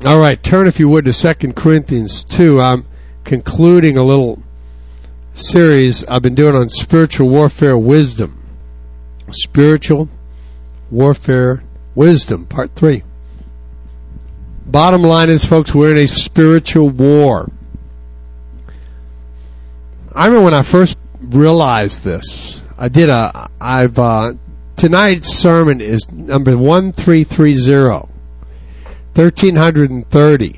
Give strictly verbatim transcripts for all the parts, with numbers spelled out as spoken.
All right, turn if you would to Second Corinthians two. I'm concluding a little series I've been doing on spiritual warfare wisdom. Spiritual warfare wisdom, part three. Bottom line is, folks, we're in a spiritual war. I remember when I first realized this. I did a, I've, uh, tonight's sermon is number one three three zero. thirteen thirty.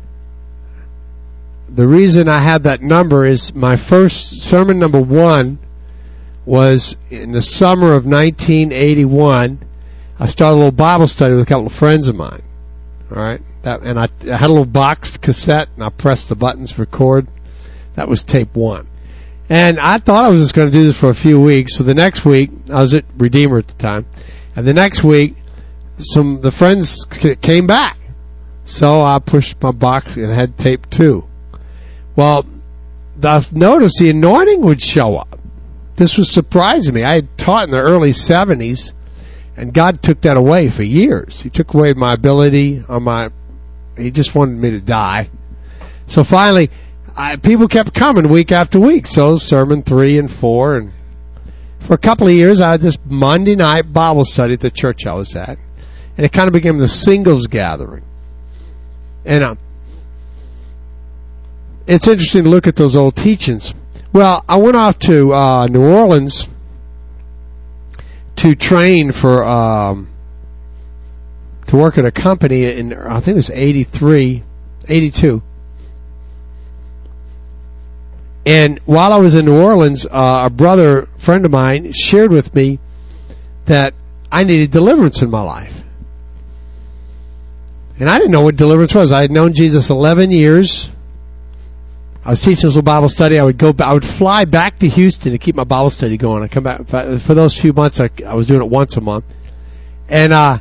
The reason I had that number is my first sermon, number one, was in the summer of nineteen eighty-one. I started a little Bible study with a couple of friends of mine. All right, that, and I, I had a little boxed cassette, and I pressed the buttons, record. That was tape one. And I thought I was just going to do this for a few weeks. So the next week, I was at Redeemer at the time, and the next week, some the friends came back. So I pushed my box and had tape two. Well, I noticed the anointing would show up. This was surprising me. I had taught in the early seventies, and God took that away for years. He took away my ability on my. He just wanted me to die. So finally, I, people kept coming week after week. So sermon three and four, and for a couple of years, I had this Monday night Bible study at the church I was at, and it kind of became the singles gathering. And uh, it's interesting to look at those old teachings. Well, I went off to uh, New Orleans to train for um, to work at a company in, I think it was eighty-three, eighty-two. And while I was in New Orleans, uh, a brother friend of mine shared with me that I needed deliverance in my life. And I didn't know what deliverance was. I had known Jesus eleven years. I was teaching this little Bible study. I would go. I would fly back to Houston to keep my Bible study going. I come back for those few months. I, I was doing it once a month. And uh,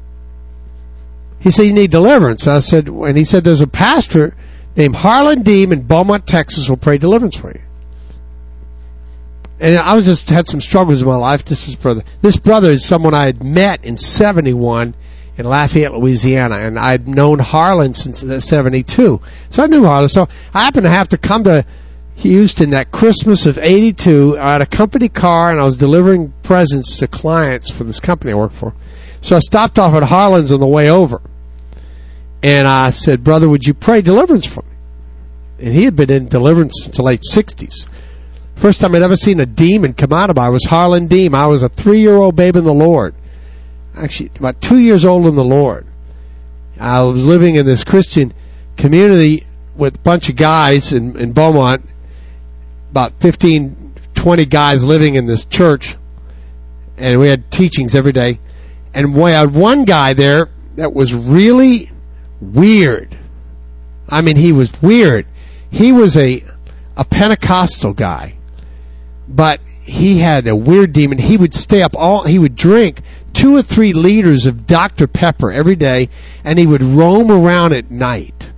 he said, "You need deliverance." And I said, and he said, "There's a pastor named Harlan Deem in Beaumont, Texas, will pray deliverance for you." And I was just had some struggles in my life. This is brother. This brother is someone I had met in seventy-one. In Lafayette, Louisiana, and I'd known Harlan since seventy-two. So I knew Harlan. So I happened to have to come to Houston that Christmas of eighty-two. I had a company car, and I was delivering presents to clients for this company I work for. So I stopped off at Harlan's on the way over. And I said, "Brother, would you pray deliverance for me?" And he had been in deliverance since the late sixties. First time I'd ever seen a demon come out of me was Harlan Deem. I was a three-year-old babe in the Lord. Actually, about two years old in the Lord. I was living in this Christian community with a bunch of guys in, in Beaumont, about fifteen, twenty guys living in this church, and we had teachings every day. And we had one guy there that was really weird. I mean, he was weird. He was a, a Pentecostal guy, but he had a weird demon. He would stay up all, he would drink two or three liters of Doctor Pepper every day, and he would roam around at night.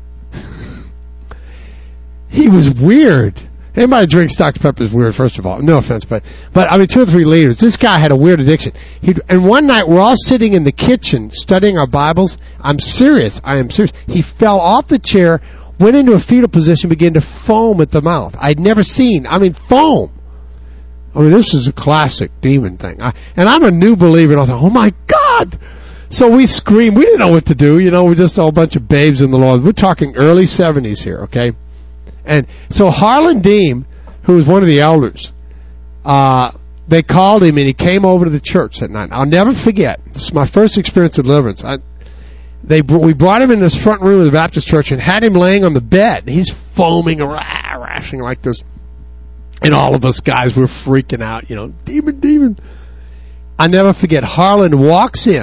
He was weird. Anybody who drinks Doctor Pepper is weird, first of all. No offense, but, but I mean, two or three liters. This guy had a weird addiction. He'd, and one night, we're all sitting in the kitchen studying our Bibles. I'm serious. I am serious. He fell off the chair, went into a fetal position, began to foam at the mouth. I'd never seen, I mean, foam. I mean, this is a classic demon thing. I, and I'm a new believer, and I thought, oh, my God. So we screamed. We didn't know what to do. You know, we're just all a bunch of babes in the Lord. We're talking early seventies here, okay? And so Harlan Deem, who was one of the elders, uh, they called him, and he came over to the church that night. I'll never forget. This is my first experience of deliverance. I, they We brought him in this front room of the Baptist church and had him laying on the bed. He's foaming, rashing like this. And all of us guys were freaking out, you know, demon, demon. I never forget, Harlan walks in,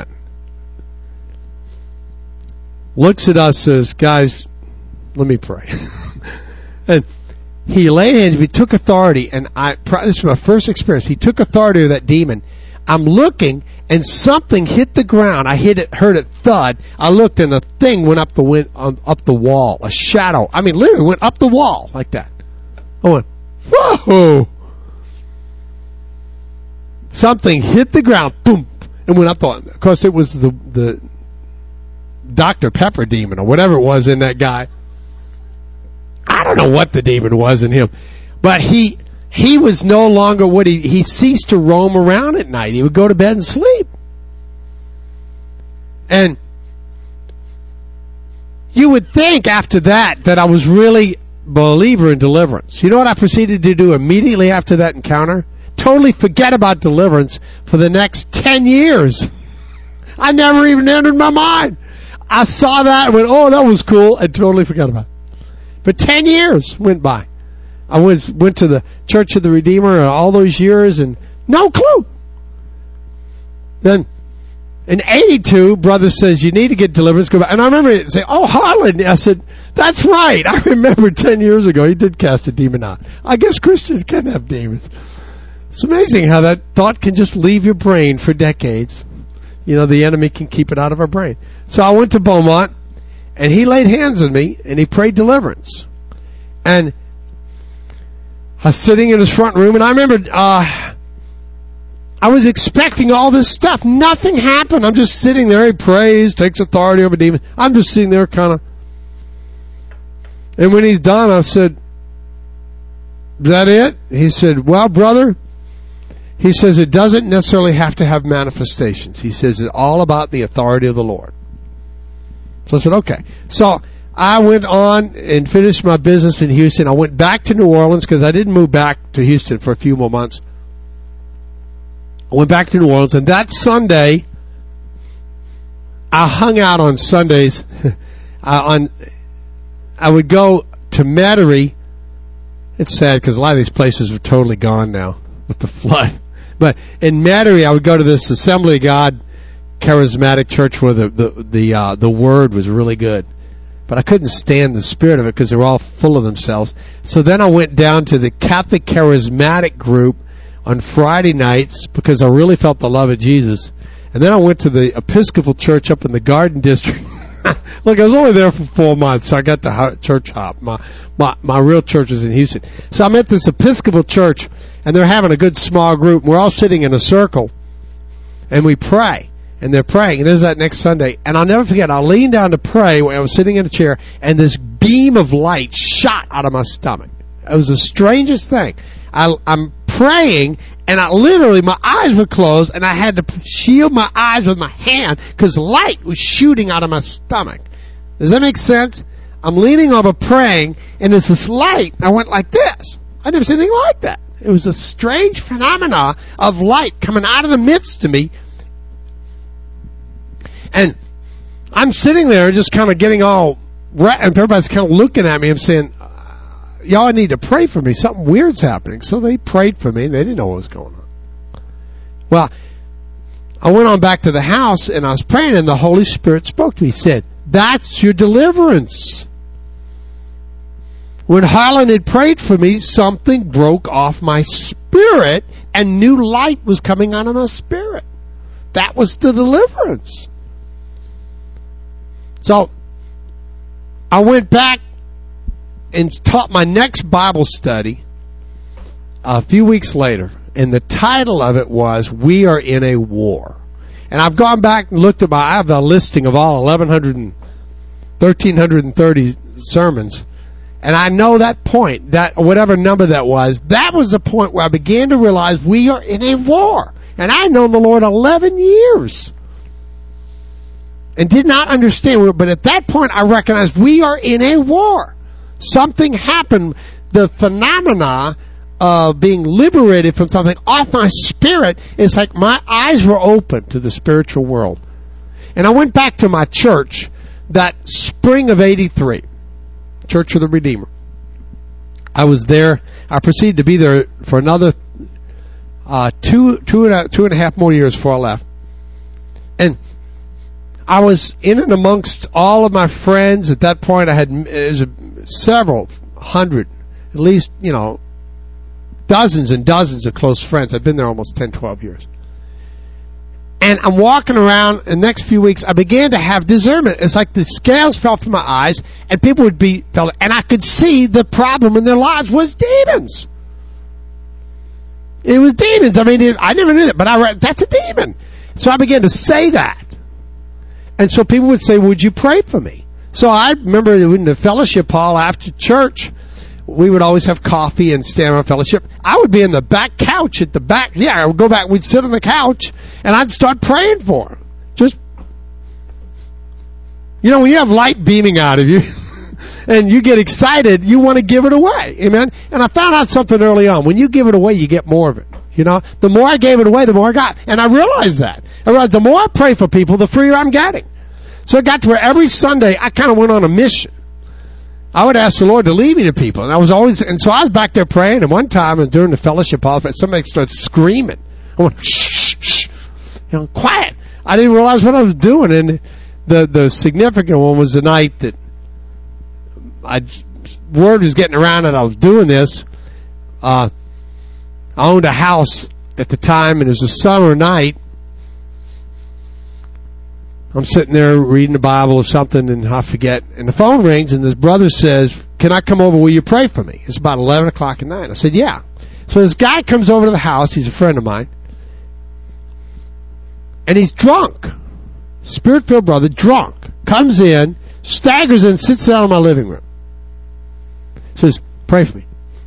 looks at us, says, "Guys, let me pray." And he laid hands, he took authority, and I, this was my first experience. He took authority of that demon. I'm looking, and something hit the ground. I hit it, heard it thud. I looked, and the thing went up the wind, up the wall, a shadow. I mean, literally went up the wall like that. I went, whoa! Something hit the ground, boom, and went up the wall. Of course, it was the the Doctor Pepper demon or whatever it was in that guy. I don't know what the demon was in him, but he he was no longer what he he ceased to roam around at night. He would go to bed and sleep. And you would think after that that I was really a believer in deliverance. You know what I proceeded to do immediately after that encounter? Totally forget about deliverance for the next ten years. I never even entered my mind. I saw that and went, oh, that was cool, and totally forgot about it. But ten years went by. I went, went to the Church of the Redeemer all those years and no clue. Then in eighty-two, brother says, you need to get deliverance. Go back. And I remember it say, oh, Harlan. I said, that's right. I remember ten years ago he did cast a demon out. I guess Christians can have demons. It's amazing how that thought can just leave your brain for decades. You know, the enemy can keep it out of our brain. So I went to Beaumont, and he laid hands on me, and he prayed deliverance. And I was sitting in his front room, and I remember uh, I was expecting all this stuff. Nothing happened. I'm just sitting there. He prays, takes authority over demons. I'm just sitting there kind of. And when he's done, I said, is that it? He said, well, brother, he says it doesn't necessarily have to have manifestations. He says it's all about the authority of the Lord. So I said, okay. So I went on and finished my business in Houston. I went back to New Orleans because I didn't move back to Houston for a few more months. I went back to New Orleans, and that Sunday, I hung out on Sundays. I, on, I would go to Metairie. It's sad because a lot of these places are totally gone now with the flood. But in Metairie, I would go to this Assembly of God charismatic church where the the the, uh, the word was really good. But I couldn't stand the spirit of it because they were all full of themselves. So then I went down to the Catholic Charismatic group on Friday nights because I really felt the love of Jesus. And then I went to the Episcopal church up in the Garden District. Look, I was only there for four months, so I got the church hop. My, my my real church was in Houston. So I'm at this Episcopal church, and they're having a good small group. We're all sitting in a circle, and we pray. And they're praying. And there's that next Sunday. And I'll never forget, I leaned down to pray when I was sitting in a chair, and this beam of light shot out of my stomach. It was the strangest thing. I, I'm praying, and I literally, my eyes were closed, and I had to shield my eyes with my hand because light was shooting out of my stomach. Does that make sense? I'm leaning over praying, and there's this light. I went like this. I never seen anything like that. It was a strange phenomena of light coming out of the midst of me. And I'm sitting there just kind of getting all, and everybody's kind of looking at me and saying, y'all need to pray for me. Something weird's happening. So they prayed for me, and they didn't know what was going on. Well, I went on back to the house, and I was praying, and the Holy Spirit spoke to me. He said, that's your deliverance. When Harlan had prayed for me, something broke off my spirit, and new light was coming out of my spirit. That was the deliverance. So I went back and taught my next Bible study a few weeks later, and the title of it was We Are in a War. And I've gone back and looked at my, I have a listing of all eleven hundred and thirteen thirty sermons, and I know that point, that whatever number that was, that was the point where I began to realize we are in a war. And I've known the Lord eleven years. And did not understand, but at that point I recognized we are in a war. Something happened. The phenomena of being liberated from something off my spirit is like my eyes were open to the spiritual world. And I went back to my church that spring of eighty-three, Church of the Redeemer. I was there. I proceeded to be there for another uh, two, two and a, two and a half more years before I left. And I was in and amongst all of my friends. At that point, I had uh, several hundred, at least, you know, dozens and dozens of close friends. I've been there almost ten, twelve years. And I'm walking around, and the next few weeks, I began to have discernment. It's like the scales fell from my eyes, and people would be, and I could see the problem in their lives was demons. It was demons. I mean, it, I never knew that, but I read, that's a demon. So I began to say that. And so people would say, would you pray for me? So I remember in the fellowship hall after church, we would always have coffee and stand on fellowship. I would be in the back couch at the back. Yeah, I would go back. We'd sit on the couch, and I'd start praying for him. Just, you know, when you have light beaming out of you, and you get excited, you want to give it away. Amen? And I found out something early on. When you give it away, you get more of it. You know, the more I gave it away, the more I got. And I realized that. I realized the more I pray for people, the freer I'm getting. So it got to where every Sunday, I kind of went on a mission. I would ask the Lord to lead me to people. And I was always, and so I was back there praying, and one time during the fellowship hall, somebody started screaming. I went, shh, shh, shh. You know, quiet. I didn't realize what I was doing. And the, the significant one was the night that I, word was getting around that I was doing this. Uh, I owned a house at the time, and it was a summer night. I'm sitting there reading the Bible or something, and I forget. And the phone rings, and this brother says, can I come over? Will you pray for me? It's about eleven o'clock at night. I said, yeah. So this guy comes over to the house. He's a friend of mine. And he's drunk. Spirit-filled brother, drunk. Comes in, staggers in, sits down in my living room. Says, pray for me.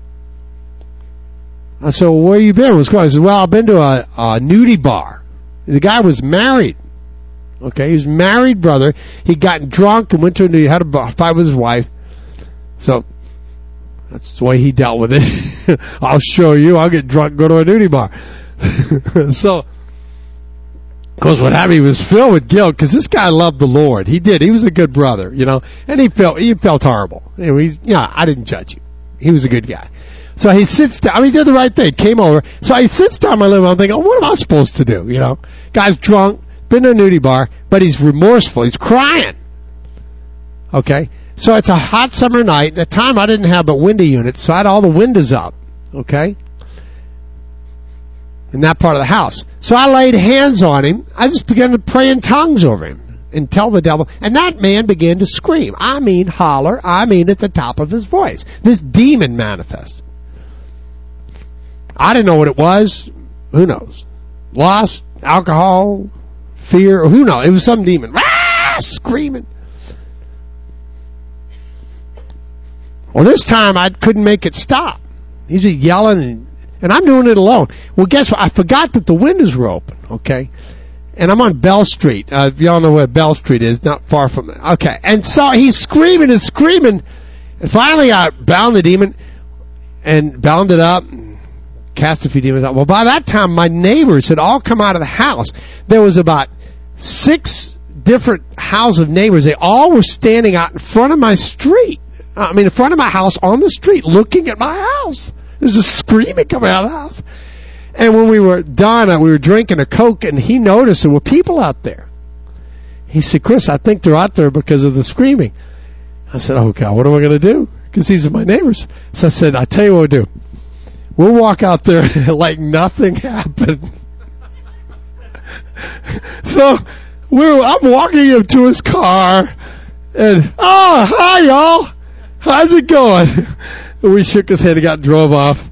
I said, well, where you been? What's going on? He said, well, I've been to a, a nudie bar. The guy was married. Okay, he was married, brother. He got drunk and went to a nudie, had a fight with his wife. So, that's the way he dealt with it. I'll show you. I'll get drunk, go to a nudie bar. So, of course, what happened, he was filled with guilt because this guy loved the Lord. He did. He was a good brother, you know, and he felt he felt horrible. You know, he, yeah, I didn't judge you. He was a good guy. So he sits down. I mean, he did the right thing. Came over. So he sits down in my living room. I'm thinking, oh, what am I supposed to do? You know, guy's drunk, been to a nudie bar, but he's remorseful. He's crying. Okay? So it's a hot summer night. At the time, I didn't have but window units, so I had all the windows up. Okay? In that part of the house. So I laid hands on him. I just began to pray in tongues over him and tell the devil. And that man began to scream. I mean holler. I mean at the top of his voice. This demon manifested. I didn't know what it was. Who knows? Lust, alcohol, fear, who knows? It was some demon. Ah, screaming. Well, this time I couldn't make it stop. He's just yelling, and, and I'm doing it alone. Well, guess what? I forgot that the windows were open, okay? And I'm on Bell Street. Uh, if y'all know where Bell Street is, not far from it. Okay, and so he's screaming and screaming. And finally I bound the demon and bound it up, cast a few demons out. Well, by that time, my neighbors had all come out of the house. There was about six different houses of neighbors. They all were standing out in front of my street. I mean, in front of my house on the street, looking at my house. There's just screaming coming out of the house. And when we were done, we were drinking a Coke, and he noticed there were people out there. He said, Chris, I think they're out there because of the screaming. I said, oh, God, what am I going to do? Because these are my neighbors. So I said, I'll tell you what we'll do. We'll walk out there like nothing happened. So we're, I'm walking him to his car, and, oh, hi, y'all. How's it going? And we shook his head and got drove off.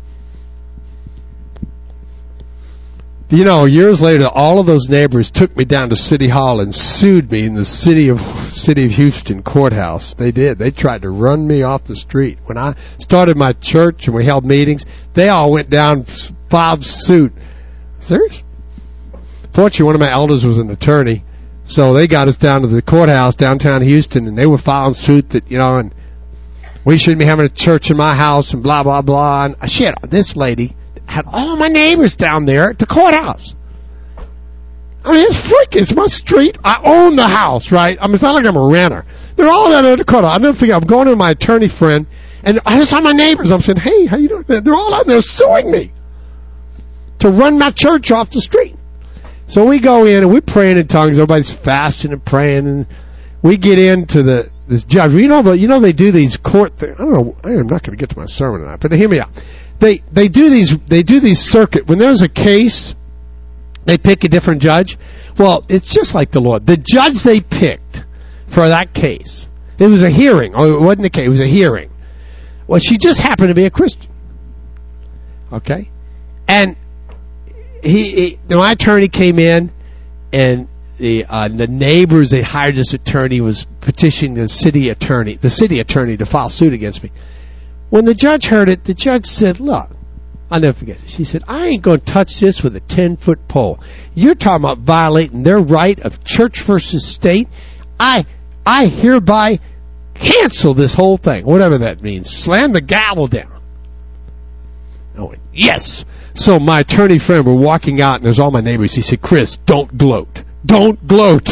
You know, years later, all of those neighbors took me down to City Hall and sued me in the city of city of Houston courthouse. They did. They tried to run me off the street. When I started my church and we held meetings, they all went down, filed suit. Serious? Fortunately, one of my elders was an attorney, so they got us down to the courthouse downtown Houston, and they were filing suit that, you know, and we shouldn't be having a church in my house and blah, blah, blah. And shit, this lady had all my neighbors down there at the courthouse. I mean, it's freaking. It's my street. I own the house, right? I mean, it's not like I'm a renter. They're all down there at the courthouse. I never forget. I'm going to my attorney friend, and I just saw my neighbors. I'm saying, hey, how you doing? They're all out there suing me to run my church off the street. So we go in, and we're praying in tongues. Everybody's fasting and praying, and we get into the this judge. You know, you know they do these court things. I don't know. I'm not going to get to my sermon tonight, but hear me out. They they do these they do these circuit when there's a case, they pick a different judge. Well, it's just like the Lord. The judge they picked for that case, it was a hearing. Oh, it wasn't a case. It was a hearing. Well, she just happened to be a Christian. Okay, and he, he my attorney came in, and the uh, the neighbors, they hired this attorney, was petitioning the city attorney, the city attorney to file suit against me. When the judge heard it, the judge said, look, I'll never forget it. She said, I ain't going to touch this with a ten-foot pole. You're talking about violating their right of church versus state. I I hereby cancel this whole thing, whatever that means. Slam the gavel down. I went, yes. So my attorney friend, we're walking out, and there's all my neighbors. He said, Chris, don't gloat. Don't gloat.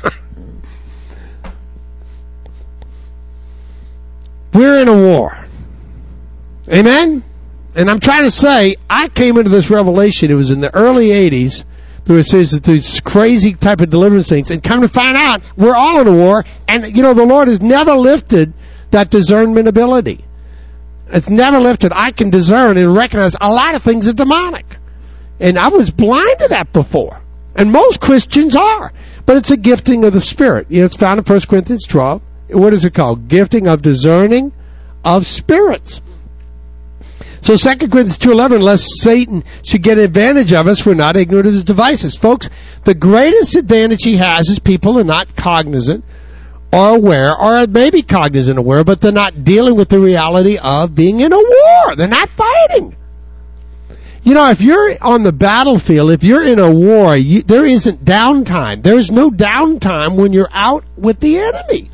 We're in a war. Amen? And I'm trying to say, I came into this revelation, it was in the early eighties, through a series of these crazy type of deliverance things, and come to find out, we're all in a war, and, you know, the Lord has never lifted that discernment ability. It's never lifted. I can discern and recognize a lot of things are demonic. And I was blind to that before. And most Christians are. But it's a gifting of the Spirit. You know, it's found in First Corinthians twelve. What is it called? Gifting of discerning of spirits. So Second Corinthians two eleven, lest Satan should get advantage of us, we're not ignorant of his devices. Folks, the greatest advantage he has is people are not cognizant or aware, or maybe cognizant aware, but they're not dealing with the reality of being in a war. They're not fighting. You know, if you're on the battlefield, if you're in a war, you, there isn't downtime. There's no downtime when you're out with the enemy.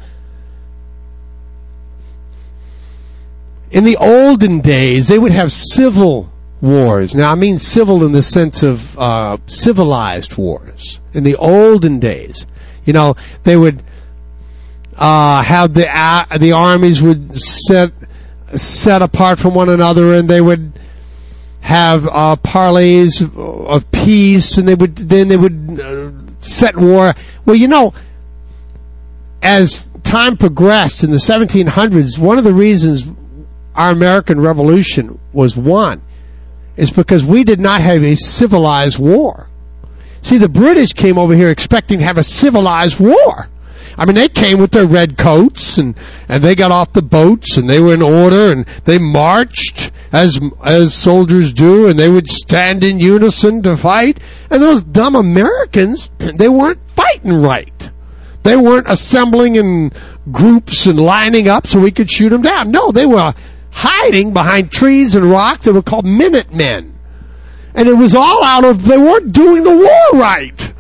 In the olden days, they would have civil wars. Now, I mean civil in the sense of uh, civilized wars. In the olden days, you know, they would uh, have the uh, the armies would set set apart from one another, and they would have uh, parleys of, of peace, and they would then they would uh, set war. Well, you know, as time progressed in the seventeen hundreds, one of the reasons our American Revolution was won is because we did not have a civilized war. See, the British came over here expecting to have a civilized war. I mean, they came with their red coats, and, and they got off the boats, and they were in order, and they marched as as soldiers do, and they would stand in unison to fight. And those dumb Americans, they weren't fighting right. They weren't assembling in groups and lining up so we could shoot them down. No, they were hiding behind trees and rocks. They were called Minutemen. And it was all out of, they weren't doing the war right.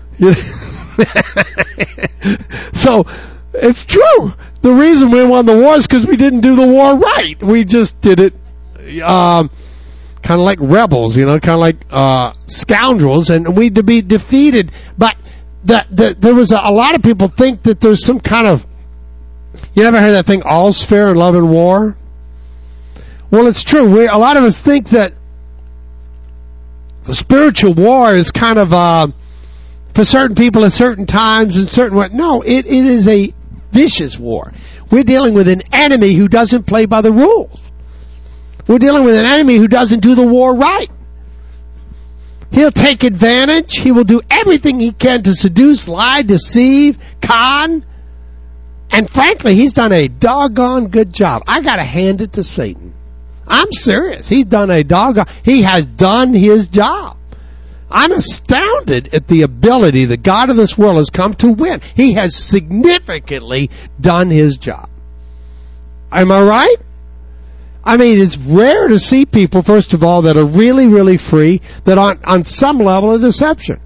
So, it's true. The reason we won the war is because we didn't do the war right. We just did it um, kind of like rebels, you know, kind of like uh, scoundrels, and we to be defeated. But the, the, there was a, a lot of people think that there's some kind of, you ever heard that thing, all's fair in love and war? Well, it's true. We, a lot of us think that the spiritual war is kind of uh, for certain people at certain times and certain what. No, it, it is a vicious war. We're dealing with an enemy who doesn't play by the rules. We're dealing with an enemy who doesn't do the war right. He'll take advantage. He will do everything he can to seduce, lie, deceive, con. And frankly, he's done a doggone good job. I got to hand it to Satan. I'm serious. He's done a doggone, he has done his job. I'm astounded at the ability the God of this world has come to win. He has significantly done his job. Am I right? I mean, it's rare to see people, first of all, that are really, really free, that on, on some level of deception.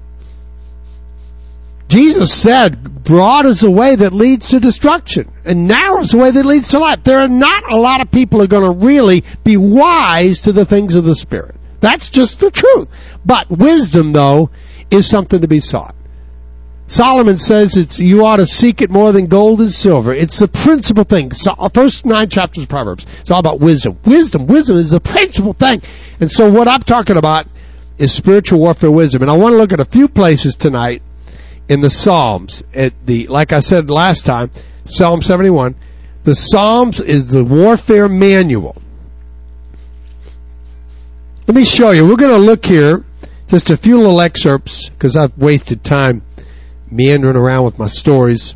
Jesus said, broad is the way that leads to destruction, and narrow is the way that leads to life. There are not a lot of people who are going to really be wise to the things of the Spirit. That's just the truth. But wisdom, though, is something to be sought. Solomon says it's you ought to seek it more than gold and silver. It's the principal thing. So, first nine chapters of Proverbs, it's all about wisdom. Wisdom, wisdom is the principal thing. And so what I'm talking about is spiritual warfare wisdom. And I want to look at a few places tonight in the Psalms. At the, like I said last time, Psalm seventy-one, the Psalms is the warfare manual. Let me show you. We're going to look here, just a few little excerpts, because I've wasted time meandering around with my stories.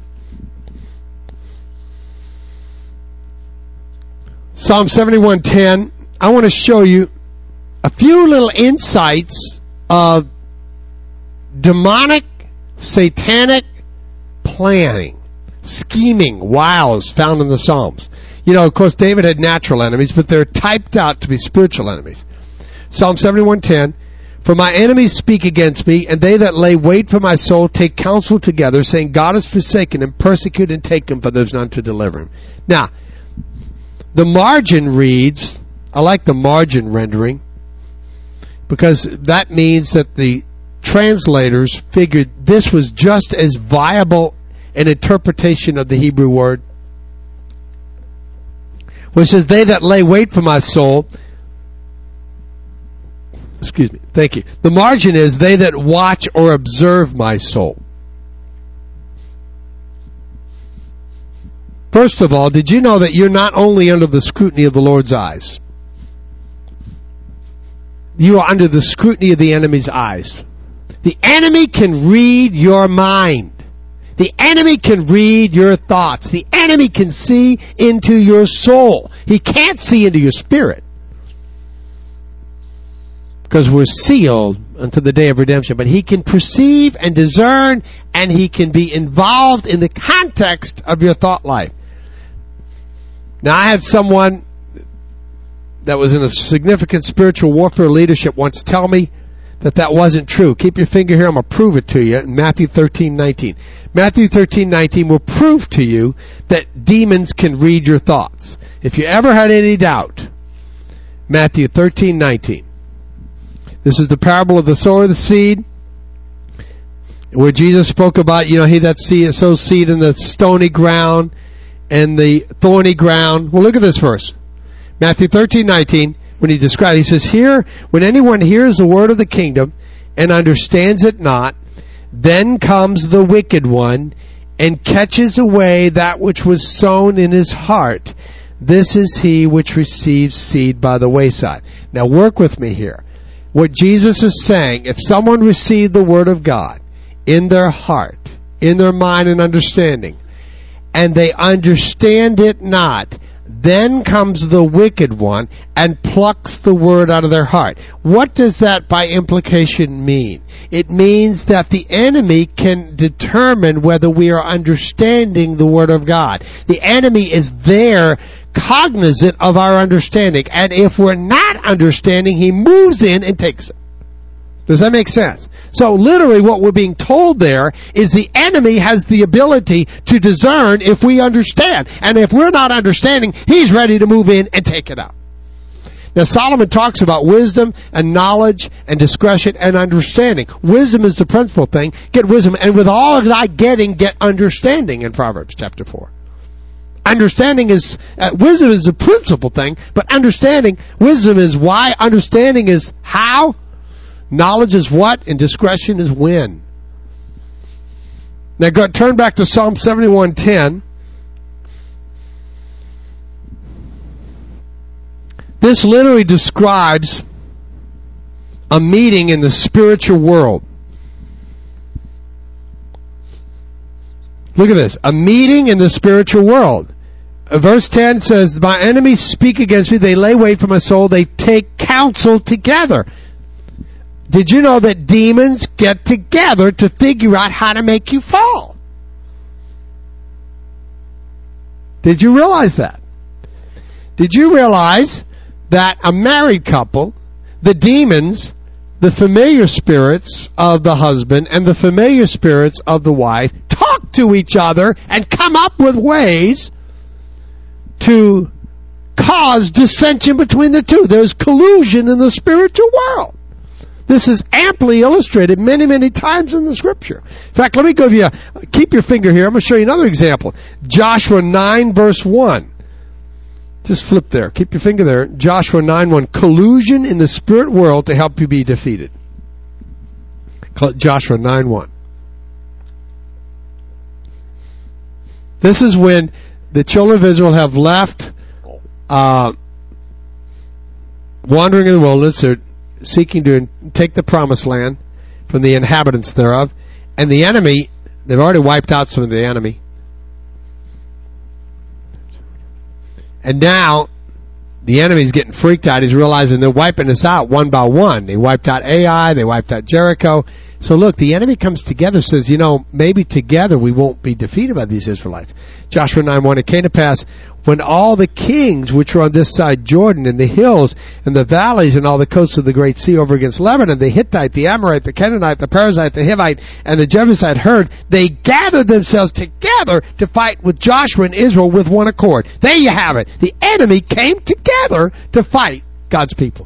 Psalm seventy-one ten. I want to show you a few little insights of demonic satanic planning, scheming, wiles found in the Psalms. You know, of course, David had natural enemies, but they're typed out to be spiritual enemies. Psalm seventy-one ten, for my enemies speak against me, and they that lay wait for my soul take counsel together, saying, God is forsaken, and persecute and take him, for there is none to deliver him. Now, the margin reads, I like the margin rendering, because that means that the translators figured this was just as viable an interpretation of the Hebrew word, which says, they that lay wait for my soul, excuse me, thank you. The margin is, they that watch or observe my soul. First of all, did you know that you're not only under the scrutiny of the Lord's eyes? You are under the scrutiny of the enemy's eyes. The enemy can read your mind. The enemy can read your thoughts. The enemy can see into your soul. He can't see into your spirit, because we're sealed unto the day of redemption. But he can perceive and discern, and he can be involved in the context of your thought life. Now, I had someone that was in a significant spiritual warfare leadership once tell me that that wasn't true. Keep your finger here. I'm going to prove it to you in Matthew thirteen nineteen. Matthew thirteen nineteen will prove to you that demons can read your thoughts. If you ever had any doubt, Matthew thirteen nineteen. This is the parable of the sower of the seed, where Jesus spoke about, you know, he that seed, sows seed in the stony ground and the thorny ground. Well, look at this verse. Matthew thirteen nineteen. When he describes, he says, here, when anyone hears the word of the kingdom and understands it not, then comes the wicked one and catches away that which was sown in his heart. This is he which receives seed by the wayside. Now work with me here. What Jesus is saying, if someone received the word of God in their heart, in their mind and understanding, and they understand it not, then comes the wicked one and plucks the word out of their heart. What does that by implication mean? It means that the enemy can determine whether we are understanding the word of God. The enemy is there cognizant of our understanding. And if we're not understanding, he moves in and takes it. Does that make sense? So literally what we're being told there is the enemy has the ability to discern if we understand. And if we're not understanding, he's ready to move in and take it out. Now Solomon talks about wisdom and knowledge and discretion and understanding. Wisdom is the principal thing. Get wisdom. And with all of thy getting, get understanding in Proverbs chapter four. Understanding is, uh, wisdom is the principal thing, but understanding, wisdom is why, understanding is how, knowledge is what, and discretion is when. Now go, turn back to Psalm seventy-one ten. This literally describes a meeting in the spiritual world. Look at this. A meeting in the spiritual world. Verse ten says, my enemies speak against me. They lay wait for my soul. They take counsel together. Did you know that demons get together to figure out how to make you fall? Did you realize that? Did you realize that a married couple, the demons, the familiar spirits of the husband and the familiar spirits of the wife, talk to each other and come up with ways to cause dissension between the two? There's collusion in the spiritual world. This is amply illustrated many, many times in the Scripture. In fact, let me give you a, keep your finger here. I'm going to show you another example. Joshua nine verse one. Just flip there. Keep your finger there. Joshua nine one. Collusion in the spirit world to help you be defeated. Joshua nine one. This is when the children of Israel have left, uh, wandering in the wilderness. They're seeking to take the promised land from the inhabitants thereof. And the enemy, they've already wiped out some of the enemy. And now, the enemy's getting freaked out. He's realizing they're wiping us out one by one. They wiped out Ai, they wiped out Jericho. So look, the enemy comes together, says, you know, maybe together we won't be defeated by these Israelites. Joshua nine one, it came to pass when all the kings which were on this side Jordan, and the hills, and the valleys, and all the coasts of the great sea over against Lebanon, the Hittite, the Amorite, the Canaanite, the Perizzite, the Hivite, and the Jebusite heard, they gathered themselves together to fight with Joshua and Israel with one accord. There you have it. The enemy came together to fight God's people.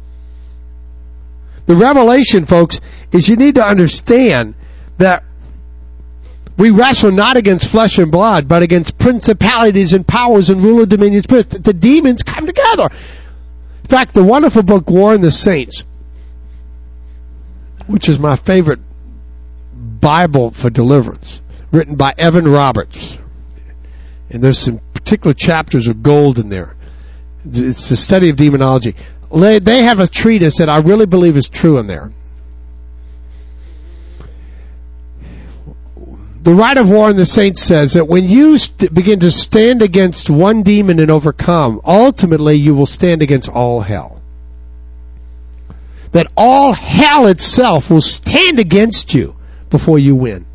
The revelation, folks, is you need to understand that we wrestle not against flesh and blood, but against principalities and powers and ruler dominion spirits. The demons come together. In fact, the wonderful book War and the Saints, which is my favorite Bible for deliverance, written by Evan Roberts. And there's some particular chapters of gold in there. It's the study of demonology. They have a treatise that I really believe is true in there. The Rite of War in the Saints says that when you st- begin to stand against one demon and overcome, ultimately you will stand against all hell. That all hell itself will stand against you before you win.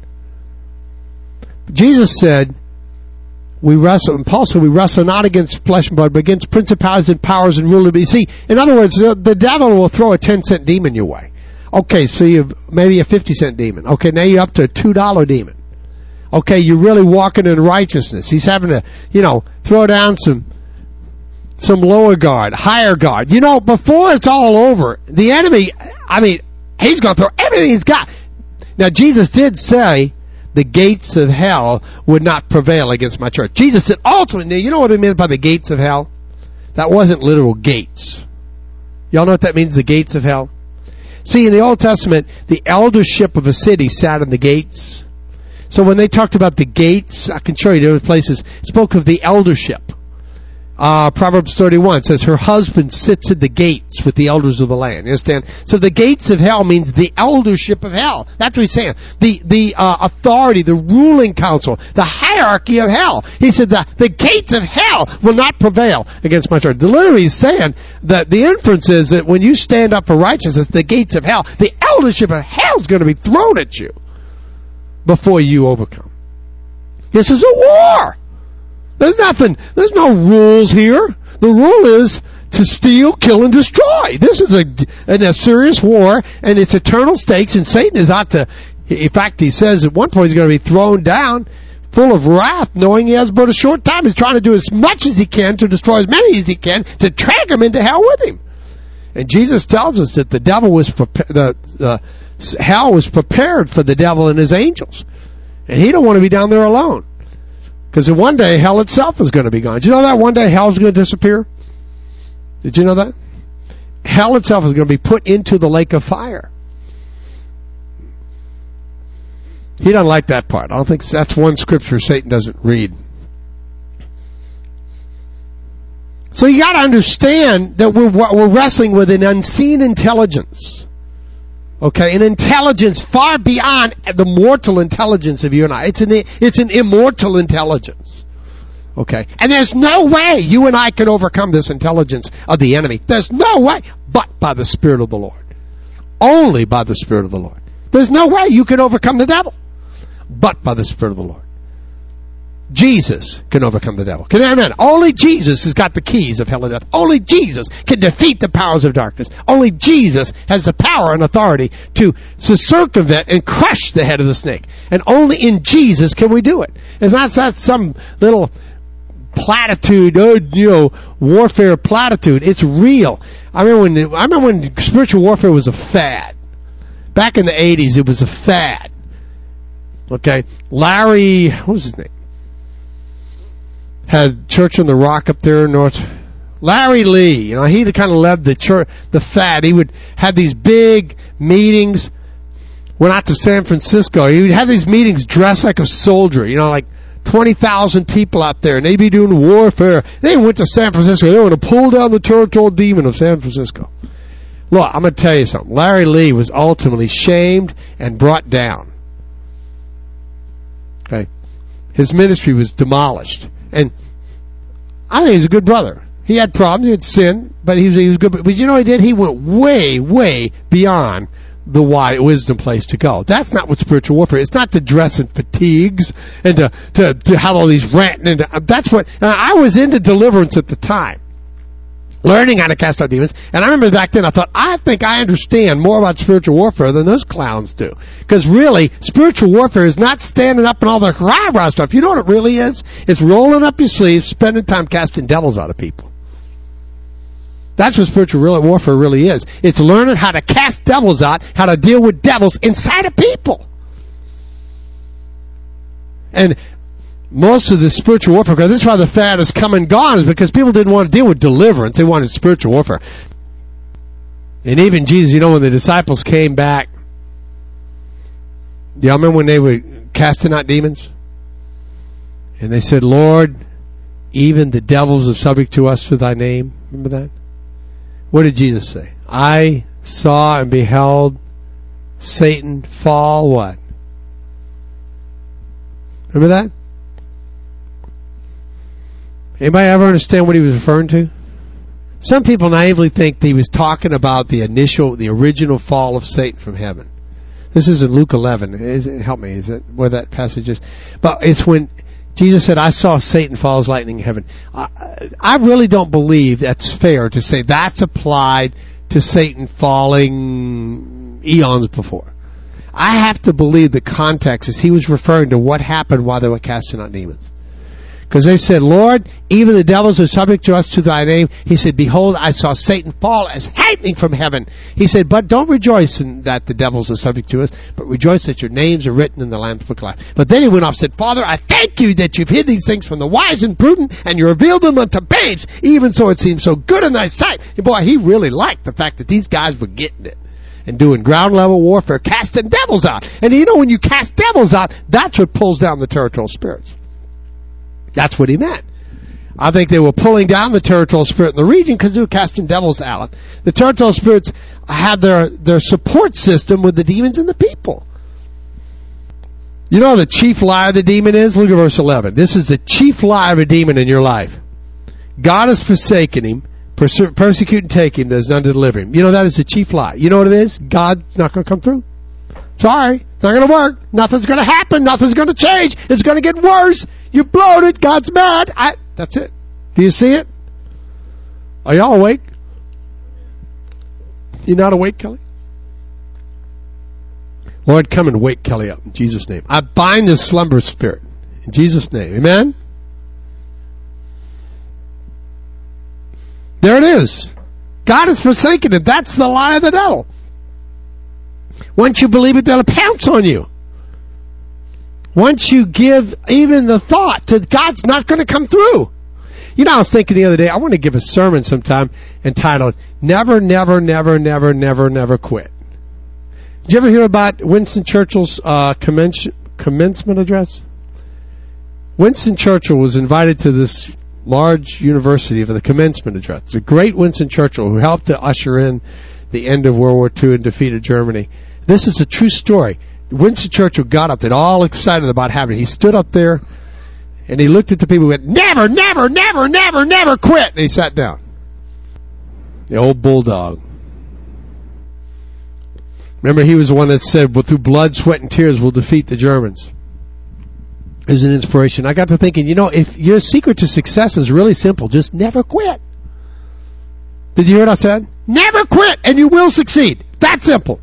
Jesus said, we wrestle, and Paul said, we wrestle not against flesh and blood, but against principalities and powers and rulers. You see, in other words, the, the devil will throw a ten cent demon your way. Okay, so you have maybe a fifty cent demon. Okay, now you're up to a two dollar demon. Okay, you're really walking in righteousness. He's having to, you know, throw down some some lower guard, higher guard. You know, before it's all over, the enemy, I mean, he's going to throw everything he's got. Now, Jesus did say the gates of hell would not prevail against my church. Jesus said ultimately, you know what he meant by the gates of hell? That wasn't literal gates. Y'all know what that means, the gates of hell? See, in the Old Testament, the eldership of a city sat in the gates. So when they talked about the gates, I can show you different places, it spoke of the eldership. Uh, Proverbs thirty-one says, her husband sits at the gates with the elders of the land. You understand? So the gates of hell means the eldership of hell. That's what he's saying. The, the, uh, authority, the ruling council, the hierarchy of hell. He said that the gates of hell will not prevail against my church. Literally he's saying that the inference is that when you stand up for righteousness, the gates of hell, the eldership of hell is going to be thrown at you before you overcome. This is a war. There's nothing, there's no rules here. The rule is to steal, kill, and destroy. This is a, a serious war, and it's eternal stakes, and Satan is out to, in fact, he says at one point he's going to be thrown down full of wrath, knowing he has but a short time. He's trying to do as much as he can to destroy as many as he can to drag them into hell with him. And Jesus tells us that the devil was, prepa- the, the hell was prepared for the devil and his angels. And he don't want to be down there alone. Because one day, hell itself is going to be gone. Did you know that one day hell is going to disappear? Did you know that? Hell itself is going to be put into the lake of fire. He doesn't like that part. I don't think that's one scripture Satan doesn't read. So you got to understand that we're, we're wrestling with an unseen intelligence. Okay, an intelligence far beyond the mortal intelligence of you and I. It's an, it's an immortal intelligence. Okay, and there's no way you and I can overcome this intelligence of the enemy. There's no way but by the Spirit of the Lord. Only by the Spirit of the Lord. There's no way you can overcome the devil but by the Spirit of the Lord. Jesus can overcome the devil. Can you amen? Only Jesus has got the keys of hell and death. Only Jesus can defeat the powers of darkness. Only Jesus has the power and authority to, to circumvent and crush the head of the snake. And only in Jesus can we do it. It's not, it's not some little platitude, oh, you know, warfare platitude. It's real. I remember when I remember when spiritual warfare was a fad. Back in the eighties, it was a fad. Okay, Larry, what was his name? Had Church on the Rock up there in North. Larry Lee, you know, he kind of led the church, the fad. He would have these big meetings. Went out to San Francisco. He would have these meetings dressed like a soldier, you know, like twenty thousand people out there, and they'd be doing warfare. They went to San Francisco. They were going to pull down the territorial demon of San Francisco. Look, I'm going to tell you something. Larry Lee was ultimately shamed and brought down. Okay, his ministry was demolished. And I think he's a good brother. He had problems, he had sin, but he was, he was good. But you know what he did? He went way, way beyond the wise, wisdom place to go. That's not what spiritual warfare is. It's not to dress in fatigues and to, to, to have all these ranting. And to, that's what, uh, I was into deliverance at the time. Learning how to cast out demons. And I remember back then I thought, I think I understand more about spiritual warfare than those clowns do. Because really, spiritual warfare is not standing up and all the rah-rah stuff. You know what it really is? It's rolling up your sleeves, spending time casting devils out of people. That's what spiritual warfare really is. It's learning how to cast devils out, how to deal with devils inside of people. And most of the spiritual warfare, because this is why the fad has come and gone, is because people didn't want to deal with deliverance. They wanted spiritual warfare. And even Jesus, you know, when the disciples came back, do y'all remember when they were casting out demons? And they said, Lord, even the devils are subject to us for thy name. Remember that? What did Jesus say? I saw and beheld Satan fall what? Remember that? Anybody ever understand what he was referring to? Some people naively think that he was talking about the initial, the original fall of Satan from heaven. This is in Luke eleven. Is it, help me, is it where that passage is? But it's when Jesus said, I saw Satan fall as lightning in heaven. I, I really don't believe that's fair to say that's applied to Satan falling eons before. I have to believe the context is he was referring to what happened while they were casting out demons. Because they said, Lord, even the devils are subject to us to thy name. He said, behold, I saw Satan fall as lightning from heaven. He said, but don't rejoice in that the devils are subject to us, but rejoice that your names are written in the Lamb's Book of Life. But then he went off and said, Father, I thank you that you've hid these things from the wise and prudent, and you revealed them unto babes. Even so it seems so good in thy sight. And boy, he really liked the fact that these guys were getting it and doing ground level warfare, casting devils out. And you know, when you cast devils out, that's what pulls down the territorial spirits. That's what he meant. I think they were pulling down the territorial spirit in the region because they were casting devils out. The territorial spirits had their, their support system with the demons and the people. You know what the chief lie of the demon is? Look at verse eleven. This is the chief lie of a demon in your life. God has forsaken him, perse- persecute and take him, there's none to deliver him. You know that is the chief lie. You know what it is? God's not going to come through. Sorry, it's not going to work. Nothing's going to happen. Nothing's going to change. It's going to get worse. You bloated. God's mad. I, that's it. Do you see it? Are y'all awake? You not awake, Kelly? Lord, come and wake Kelly up in Jesus' name. I bind this slumber spirit in Jesus' name. Amen? There it is. God has forsaken it. That's the lie of the devil. Once you believe it, they'll pounce on you. Once you give even the thought that God's not going to come through. You know, I was thinking the other day, I want to give a sermon sometime entitled, Never, Never, Never, Never, Never, Never Quit. Did you ever hear about Winston Churchill's uh, commence- commencement address? Winston Churchill was invited to this large university for the commencement address. It's a great Winston Churchill who helped to usher in the end of World War Two and defeated Germany. This is a true story. Winston Churchill got up there all excited about having it. He stood up there and he looked at the people and went, never, never, never, never, never quit. And he sat down. The old bulldog. Remember, he was the one that said, well, through blood, sweat, and tears, we'll defeat the Germans. It was an inspiration. I got to thinking, you know, if your secret to success is really simple, just never quit. Did you hear what I said? Never quit, and you will succeed. That simple.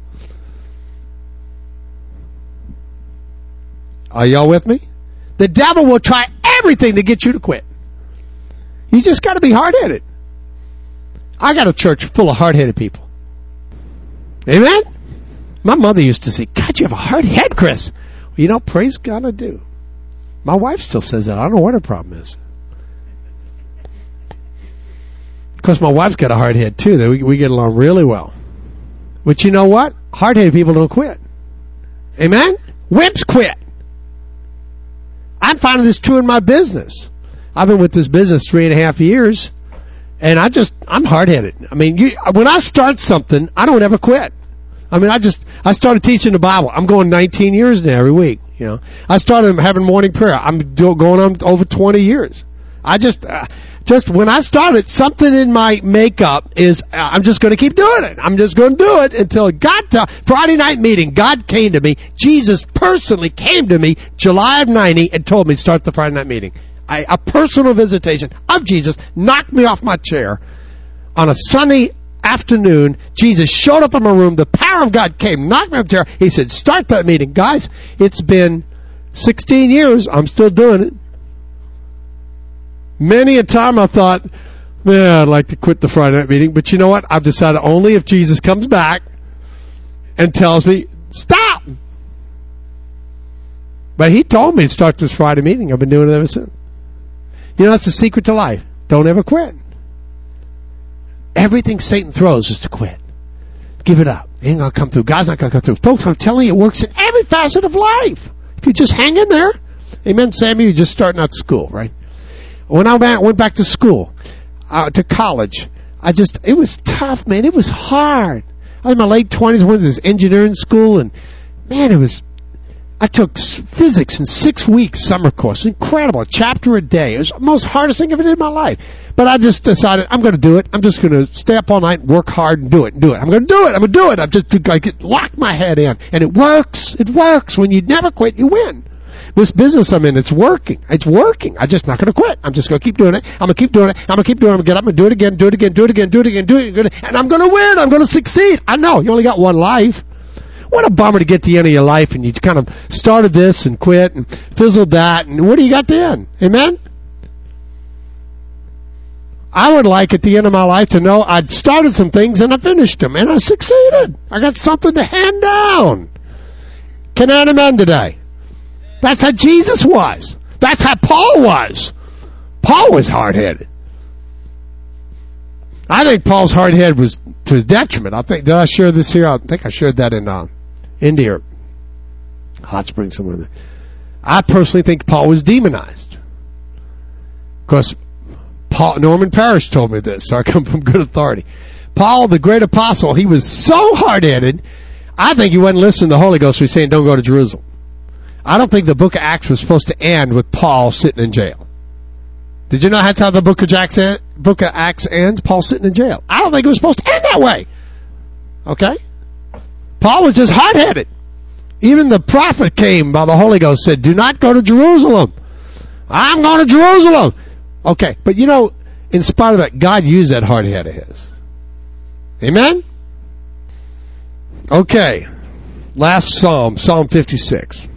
Are y'all with me? The devil will try everything to get you to quit. You just got to be hard-headed. I got a church full of hard-headed people. Amen? My mother used to say, God, you have a hard head, Chris. Well, you know, praise God, I do. My wife still says that. I don't know what her problem is. Of course, my wife's got a hard head, too. We, we get along really well. But you know what? Hard-headed people don't quit. Amen? Wimps quit. I'm finding this true in my business. I've been with this business three and a half years, and I just, I'm hard-headed. I mean, you, when I start something, I don't ever quit. I mean, I just, I started teaching the Bible. I'm going nineteen years now every week, you know. I started having morning prayer. I'm do, going on over twenty years. I just, uh, just when I started, something in my makeup is, I'm just going to keep doing it. I'm just going to do it until God, t- Friday night meeting, God came to me. Jesus personally came to me July of ninety and told me to start the Friday night meeting. I, a personal visitation of Jesus knocked me off my chair on a sunny afternoon. Jesus showed up in my room. The power of God came, knocked me off the chair. He said, start that meeting. Guys, it's been sixteen years. I'm still doing it. Many a time I thought, man, I'd like to quit the Friday night meeting. But you know what? I've decided only if Jesus comes back and tells me, stop. But he told me to start this Friday meeting. I've been doing it ever since. You know, that's the secret to life. Don't ever quit. Everything Satan throws is to quit. Give it up. It ain't going to come through. God's not going to come through. Folks, I'm telling you, it works in every facet of life. If you just hang in there. Amen, Sammy? You're just starting out school, right? When I went back to school, uh, to college, I just, it was tough, man. It was hard. I was in my late twenties, went to this engineering school, and man, it was, I took physics in six weeks summer course. Incredible. A chapter a day. It was the most hardest thing I've ever did in my life. But I just decided, I'm going to do it. I'm just going to stay up all night and work hard and do it and do it. I'm going to do it. I'm going to do it. I'm just, I get, lock my head in. And it works. It works. When you never quit, you win. This business I'm in, it's working. It's working. I'm just not going to quit. I'm just going to keep doing it. I'm going to keep doing it. I'm going to keep doing it. I'm going to get up and do it again, do it again, do it again, do it again, do it again. And I'm going to win. I'm going to succeed. I know. You only got one life. What a bummer to get to the end of your life and you kind of started this and quit and fizzled that. And what do you got then? Amen? I would like at the end of my life to know I'd started some things and I finished them. And I succeeded. I got something to hand down. Can I amen today? That's how Jesus was. That's how Paul was. Paul was hard-headed. I think Paul's hard-headed was to his detriment. I think, did I share this here? I think I shared that in uh, India. Hot Springs somewhere there. I personally think Paul was demonized. Because Paul, Norman Parrish told me this, so I come from good authority. Paul, the great apostle, he was so hard-headed, I think he wasn't listening to the Holy Ghost when he was saying, don't go to Jerusalem. I don't think the book of Acts was supposed to end with Paul sitting in jail. Did you know that's how the book of, Acts, book of Acts ends? Paul sitting in jail. I don't think it was supposed to end that way. Okay? Paul was just hard-headed. Even the prophet came by the Holy Ghost, said, do not go to Jerusalem. I'm going to Jerusalem. Okay, but you know, in spite of that, God used that hard head of his. Amen? Okay, last Psalm, Psalm fifty-six.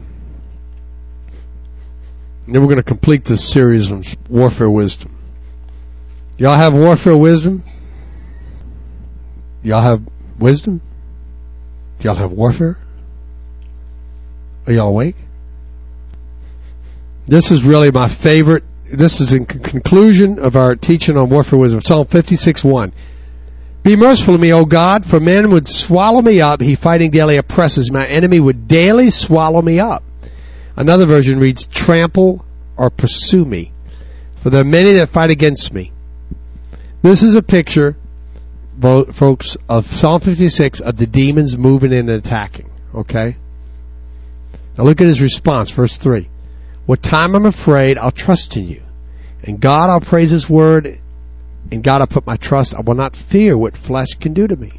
And then we're going to complete this series on warfare wisdom. Y'all have warfare wisdom? Y'all have wisdom? Y'all have warfare? Are y'all awake? This is really my favorite. This is in conclusion of our teaching on warfare wisdom. Psalm fifty-six one. Be merciful to me, O God, for man would swallow me up. He fighting daily oppresses. My enemy would daily swallow me up. Another version reads, trample or pursue me, for there are many that fight against me. This is a picture, folks, of Psalm fifty-six, of the demons moving in and attacking. Okay? Now look at his response, verse three. What time I'm afraid, I'll trust in you. And God, I'll praise his word. In God, I'll put my trust. I will not fear what flesh can do to me.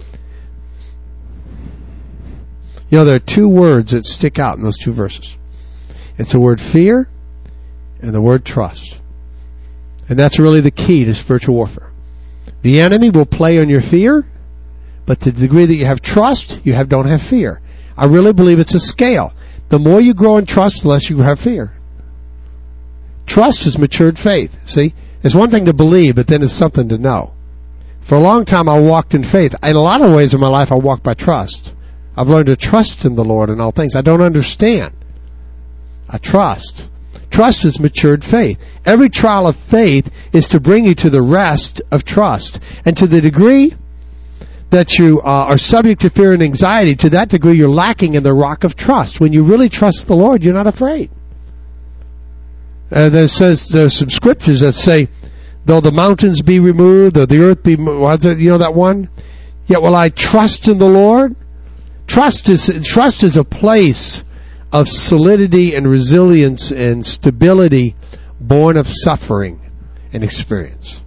You know, there are two words that stick out in those two verses. It's the word fear and the word trust. And that's really the key to spiritual warfare. The enemy will play on your fear, but to the degree that you have trust, you have don't have fear. I really believe it's a scale. The more you grow in trust, the less you have fear. Trust is matured faith. See? It's one thing to believe, but then it's something to know. For a long time, I walked in faith. In a lot of ways in my life, I walked by trust. I've learned to trust in the Lord in all things. I don't understand. I trust. Trust is matured faith. Every trial of faith is to bring you to the rest of trust. And to the degree that you uh, are subject to fear and anxiety, to that degree you're lacking in the rock of trust. When you really trust the Lord, you're not afraid. Uh, there says there's some scriptures that say, though the mountains be removed, though the earth be moved, you know that one? Yet will I trust in the Lord? Trust is trust is a place of solidity and resilience and stability born of suffering. and experience.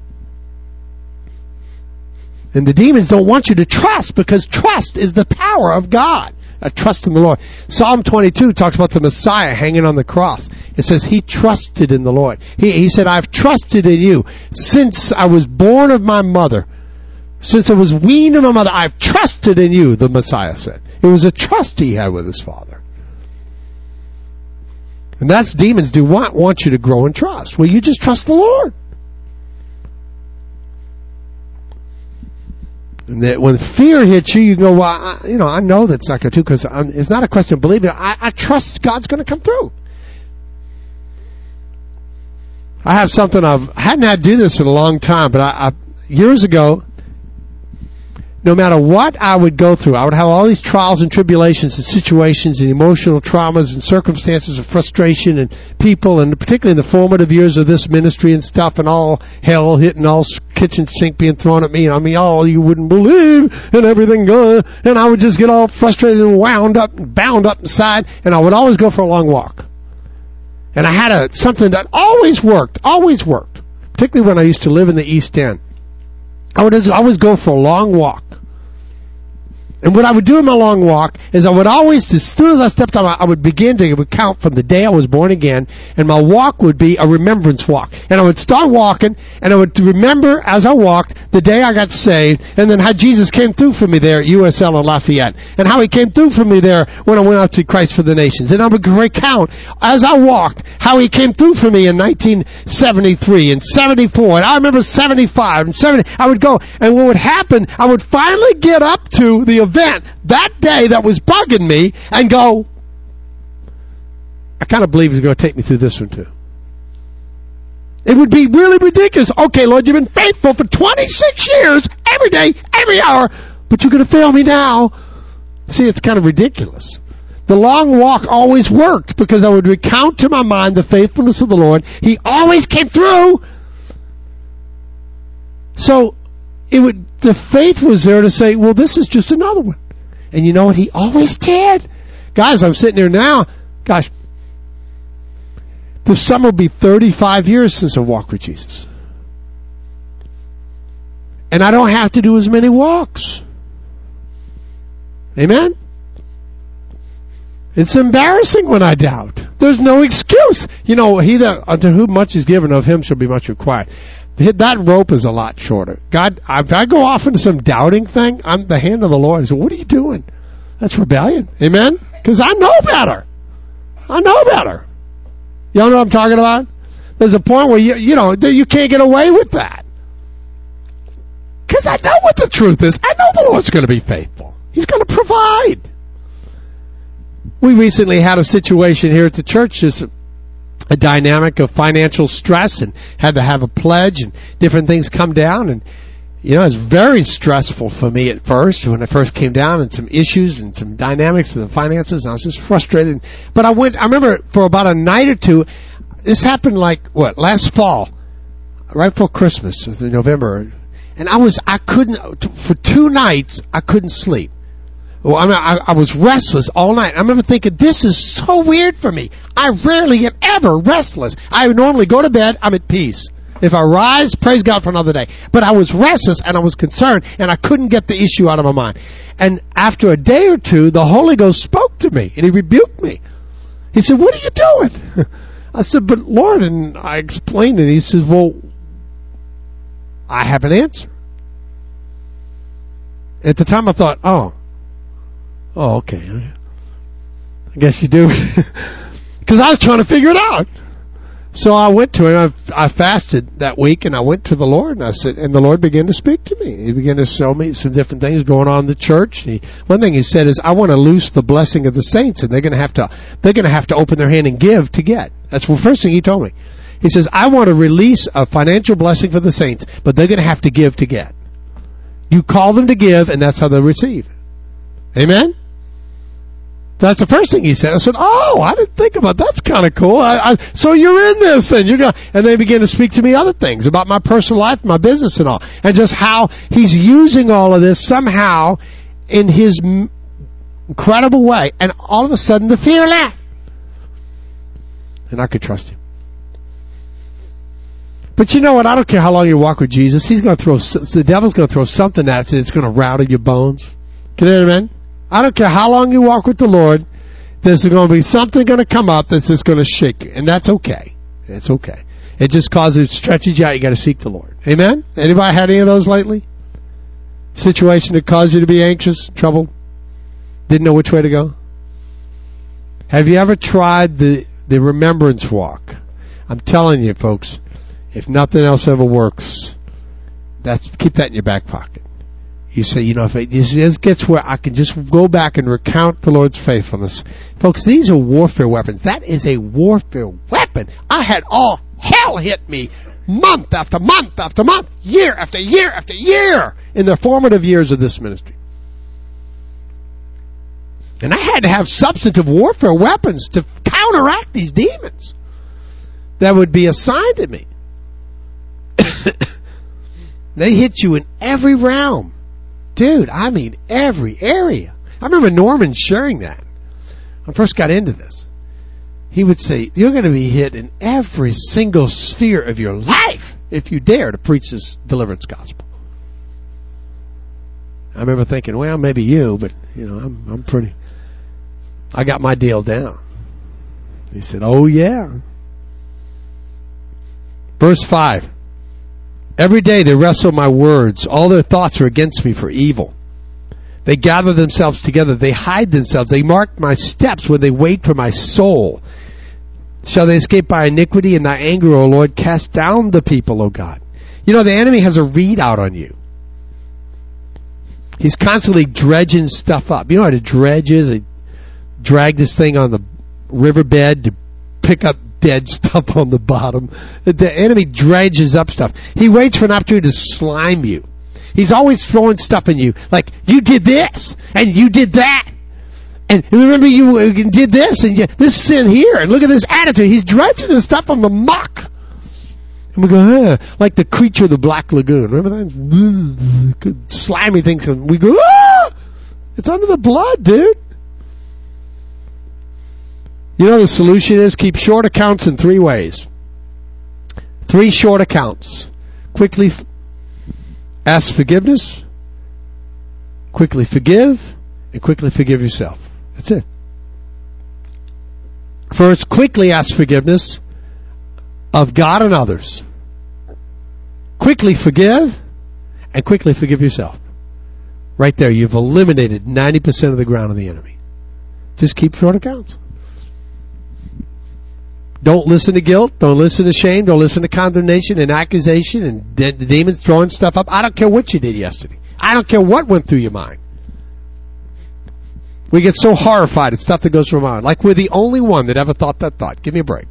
And the demons don't want you to trust, because trust is the power of God. A trust in the Lord. Psalm twenty-two talks about the Messiah hanging on the cross. It says he trusted in the Lord. He, he said, I've trusted in you since I was born of my mother. Since I was weaned of my mother, I've trusted in you, the Messiah said. It was a trust he had with his Father. And that's demons do want, want you to grow in trust. Well, you just trust the Lord. And that when fear hits you, you go, well, I, you know, I know that's not going to, because it's not a question of believing. I, I trust God's going to come through. I have something I've I hadn't had to do this in a long time, but I, I years ago, no matter what I would go through, I would have all these trials and tribulations and situations and emotional traumas and circumstances of frustration and people, and particularly in the formative years of this ministry and stuff, and all hell hitting, all kitchen sink being thrown at me. I mean, all you wouldn't believe, and everything going, and I would just get all frustrated and wound up and bound up inside, and I would always go for a long walk. And I had a something that always worked, always worked, particularly when I used to live in the East End. I would always go for a long walk. And what I would do in my long walk is I would always, as soon as I stepped on, I would begin to count from the day I was born again, and my walk would be a remembrance walk. And I would start walking, and I would remember as I walked the day I got saved, and then how Jesus came through for me there at U S L in Lafayette, and how he came through for me there when I went out to Christ for the Nations. And I would recount as I walked how he came through for me in nineteen seventy-three and seventy-four, and I remember seventy-five and seventy. I would go, and what would happen, I would finally get up to the event that day that was bugging me and go, I kind of believe he's going to take me through this one too. It would be really ridiculous. Okay, Lord, you've been faithful for twenty-six years, every day, every hour, but you're going to fail me now. See, it's kind of ridiculous. The long walk always worked because I would recount to my mind the faithfulness of the Lord. He always came through. So it would, the faith was there to say, well, this is just another one. And you know what? He always did. Guys, I'm sitting here now. Gosh, this summer will be thirty-five years since I walked with Jesus. And I don't have to do as many walks. Amen? It's embarrassing when I doubt. There's no excuse. You know, he that unto whom much is given, of him shall be much required. That rope is a lot shorter. God, if I go off into some doubting thing, I'm the hand of the Lord. So what are you doing? That's rebellion. Amen? Because I know better. I know better. Y'all know what I'm talking about? There's a point where you you know you can't get away with that. Because I know what the truth is. I know the Lord's going to be faithful. He's going to provide. We recently had a situation here at the church, just a, a dynamic of financial stress, and had to have a pledge and different things come down. And, you know, it was very stressful for me at first when I first came down, and some issues and some dynamics of the finances, and I was just frustrated. But I went, I remember for about a night or two, this happened like, what, last fall, right before Christmas, in November. And I was, I couldn't, for two nights, I couldn't sleep. Well, I mean, I, I was restless all night. I remember thinking, this is so weird for me. I rarely am ever restless. I would normally go to bed, I'm at peace. If I rise, praise God for another day. But I was restless and I was concerned, and I couldn't get the issue out of my mind. And after a day or two, the Holy Ghost spoke to me, and He rebuked me. He said, what are you doing? I said, but Lord, and I explained it. He said, well, I have an answer. At the time I thought, oh, oh, okay. I guess you do. Because I was trying to figure it out. So I went to him. I, I fasted that week, and I went to the Lord, and I said, and the Lord began to speak to me. He began to show me some different things going on in the church. He, one thing He said is, I want to loose the blessing of the saints, and they're going to have to, they're going to have to open their hand and give to get. That's the first thing He told me. He says, I want to release a financial blessing for the saints, but they're going to have to give to get. You call them to give, and that's how they'll receive. Amen? That's the first thing He said. I said, oh, I didn't think about that. That's kind of cool. I, I, so you're in this, and you're going, and they began to speak to me other things about my personal life, my business, and all, and just how He's using all of this somehow in His m- incredible way. And all of a sudden, the fear left, and I could trust Him. But you know what? I don't care how long you walk with Jesus. He's going to throw, the devil's going to throw something at you that's going to rattle your bones. Can you hear me? I don't care how long you walk with the Lord. There's going to be something going to come up that's just going to shake you. And that's okay. It's okay. It just causes, it stretches you out. You got to seek the Lord. Amen? Anybody had any of those lately? Situation that caused you to be anxious, troubled? Didn't know which way to go? Have you ever tried the, the remembrance walk? I'm telling you, folks, if nothing else ever works, that's keep that in your back pocket. You say, you know, if it just gets where I can just go back and recount the Lord's faithfulness. Folks, these are warfare weapons. That is a warfare weapon. I had all hell hit me month after month after month, year after year after year in the formative years of this ministry. And I had to have substantive warfare weapons to counteract these demons that would be assigned to me. They hit you in every realm. Dude, I mean every area. I remember Norman sharing that when I first got into this. He would say, you're going to be hit in every single sphere of your life if you dare to preach this deliverance gospel. I remember thinking, well, maybe you, but, you know, I'm, I'm pretty, I got my deal down. He said, oh, yeah. Verse five. Every day they wrestle my words. All their thoughts are against me for evil. They gather themselves together. They hide themselves. They mark my steps when they wait for my soul. Shall they escape by iniquity? In thy anger, O Lord, cast down the people, O God. You know, the enemy has a readout on you. He's constantly dredging stuff up. You know what a dredge is? They drag this thing on the riverbed to pick up dead stuff on the bottom. The enemy dredges up stuff. He waits for an opportunity to slime you. He's always throwing stuff in you. Like, you did this, and you did that. And remember you did this, and you, this sin here, and look at this attitude. He's dredging the stuff on the muck. And we go, eh, like the creature of the Black Lagoon. Remember that? Slimy things. And we go, ah! It's under the blood, dude. You know the solution is keep short accounts in three ways. Three short accounts. Quickly f- ask forgiveness, quickly forgive, and quickly forgive yourself. That's it. First, quickly ask forgiveness of God and others. Quickly forgive, and quickly forgive yourself. Right there, you've eliminated ninety percent of the ground of the enemy. Just keep short accounts. Don't listen to guilt. Don't listen to shame. Don't listen to condemnation and accusation and de- the demons throwing stuff up. I don't care what you did yesterday. I don't care what went through your mind. We get so horrified at stuff that goes through our mind. Like we're the only one that ever thought that thought. Give me a break.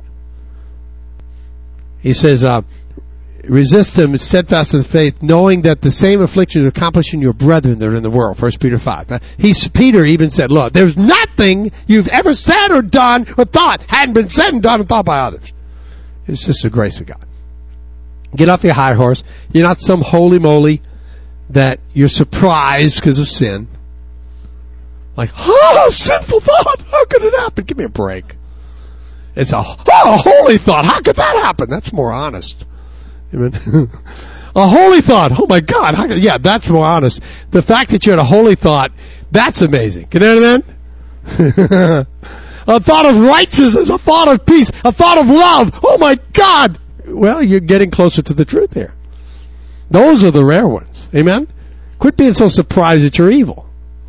He says, uh, resist them steadfast in faith, knowing that the same afflictions are accomplishing your brethren that are in the world. First Peter five. He's, Peter even said, look, there's nothing you've ever said or done or thought hadn't been said and done and thought by others. It's just the grace of God. Get off your high horse. You're not some holy moly that you're surprised because of sin. Like, oh, sinful thought. How could it happen? Give me a break. It's a, oh, a holy thought. How could that happen? That's more honest. Amen. A holy thought. Oh my God. How could, yeah, that's more honest. The fact that you had a holy thought, that's amazing. Can you hear that? A thought of righteousness, a thought of peace, a thought of love. Oh my God. Well, you're getting closer to the truth here. Those are the rare ones. Amen? Quit being so surprised that you're evil.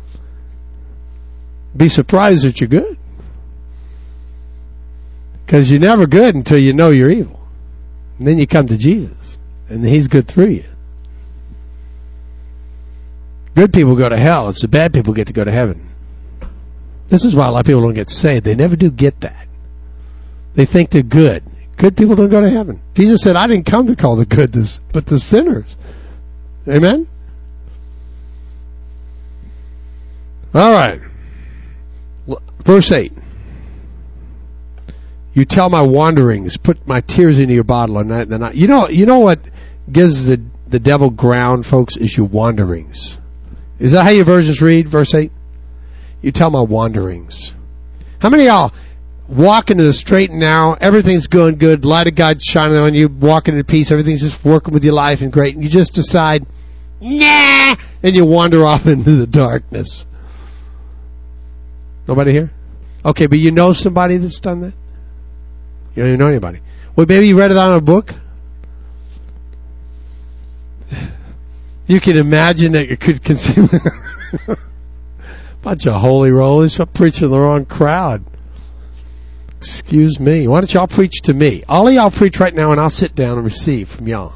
Be surprised that you're good. Because you're never good until you know you're evil. And then you come to Jesus, and He's good through you. Good people go to hell. It's the bad people get to go to heaven. This is why a lot of people don't get saved. They never do get that. They think they're good. Good people don't go to heaven. Jesus said, I didn't come to call the good, but the sinners. Amen? All right. Verse eight. You tell my wanderings, put my tears into your bottle and night and the night. You know, you know what gives the, the devil ground, folks, is your wanderings. Is that how your versions read, verse eight? You tell my wanderings. How many of y'all walking in the straight and narrow, everything's going good, light of God shining on you, walking in peace, everything's just working with your life and great, and you just decide, nah, and you wander off into the darkness. Nobody here? Okay, but you know somebody that's done that? You don't even know anybody. Well, maybe you read it on a book. You can imagine that you could consume bunch of holy rollers. I'm preaching to the wrong crowd. Excuse me. Why don't y'all preach to me? All of y'all preach right now, and I'll sit down and receive from y'all.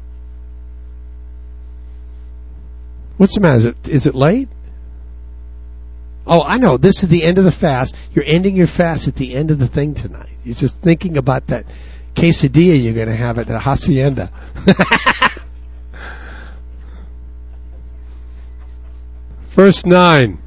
What's the matter? Is it, is it late? Oh, I know. This is the end of the fast. You're ending your fast at the end of the thing tonight. You're just thinking about that quesadilla you're going to have at the Hacienda. Verse nine.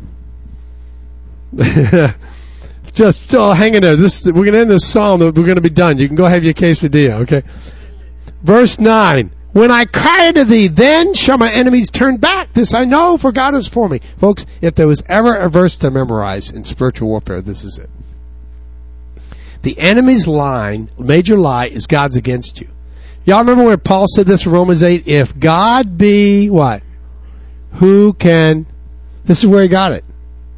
Just oh, hang in there. This, we're going to end this psalm. We're going to be done. You can go have your quesadilla, okay? Verse nine. When I cry to thee, then shall my enemies turn back. This I know, for God is for me. Folks, if there was ever a verse to memorize in spiritual warfare, this is it. The enemy's line, major lie, is God's against you. Y'all remember where Paul said this in Romans eight? If God be what? Who can... This is where he got it.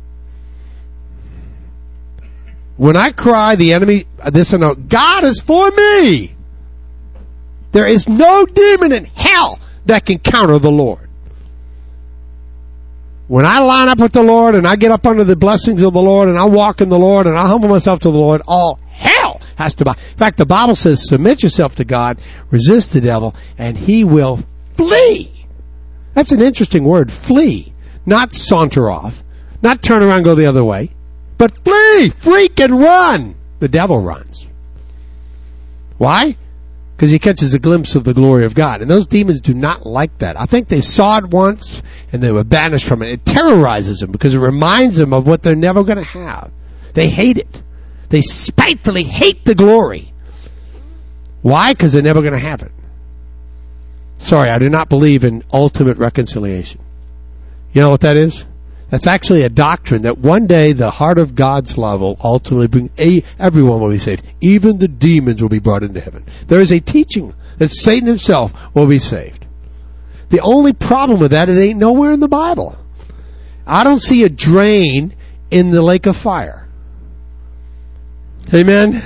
When I cry, the enemy... This I know. God is for me. There is no demon in hell that can counter the Lord. When I line up with the Lord and I get up under the blessings of the Lord and I walk in the Lord and I humble myself to the Lord, all hell has to bow. In fact, the Bible says, submit yourself to God, resist the devil, and he will flee. That's an interesting word, flee. Not saunter off, not turn around and go the other way, but flee, freak, and run. The devil runs. Why? Because he catches a glimpse of the glory of God. And those demons do not like that. I think they saw it once and they were banished from it. It terrorizes them because it reminds them of what they're never going to have. They hate it. They spitefully hate the glory. Why? Because they're never going to have it. Sorry, I do not believe in ultimate reconciliation. You know what that is? That's actually a doctrine that one day the heart of God's love will ultimately bring, a, everyone will be saved. Even the demons will be brought into heaven. There is a teaching that Satan himself will be saved. The only problem with that is it ain't nowhere in the Bible. I don't see a drain in the lake of fire. Amen?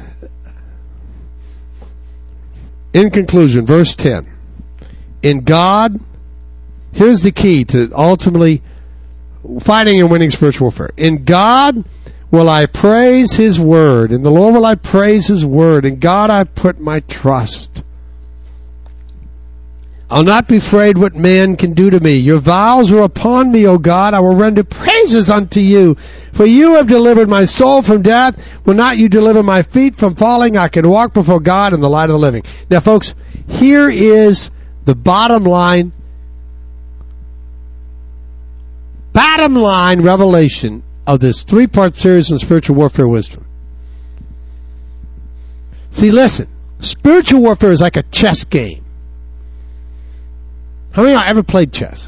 In conclusion, verse ten. In God, here's the key to ultimately fighting and winning spiritual warfare. In God will I praise His word. In the Lord will I praise His word. In God I put my trust. I'll not be afraid what man can do to me. Your vows are upon me, O God. I will render praises unto you. For you have delivered my soul from death. Will not you deliver my feet from falling? I can walk before God in the light of the living. Now, folks, here is the bottom line Bottom line revelation of this three-part series on spiritual warfare wisdom. See, listen. Spiritual warfare is like a chess game. How many of you ever played chess?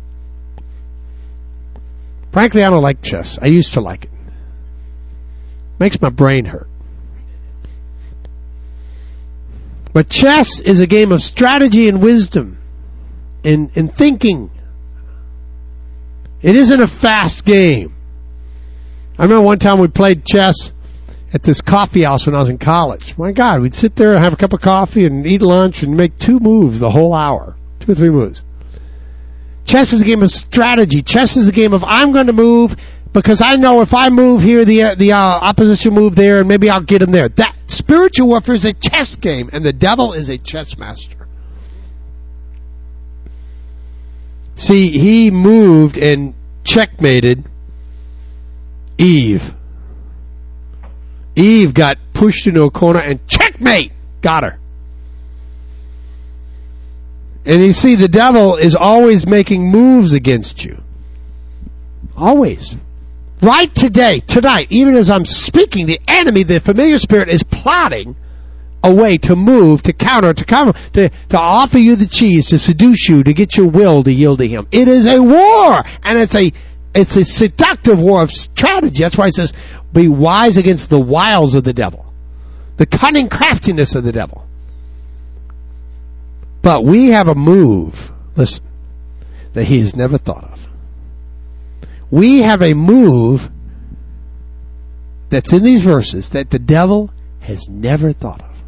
Frankly, I don't like chess. I used to like it. Makes my brain hurt. But chess is a game of strategy and wisdom and, and thinking. It isn't a fast game. I remember one time we played chess at this coffee house when I was in college. My God, we'd sit there and have a cup of coffee and eat lunch and make two moves the whole hour. Two or three moves. Chess is a game of strategy. Chess is a game of I'm going to move because I know if I move here, the the uh, opposition move there, and maybe I'll get him there. That spiritual warfare is a chess game, and the devil is a chess master. See, he moved and checkmated Eve. Eve got pushed into a corner and checkmate! Got her. And you see, the devil is always making moves against you. Always. Right today, tonight, even as I'm speaking, the enemy, the familiar spirit, is plotting a way to move, to counter, to counter, to, to offer you the cheese, to seduce you, to get your will to yield to him. It is a war, and it's a it's a seductive war of strategy. That's why it says, Be wise against the wiles of the devil, the cunning craftiness of the devil. But we have a move, listen, that he has never thought of. We have a move that's in these verses that the devil has never thought of.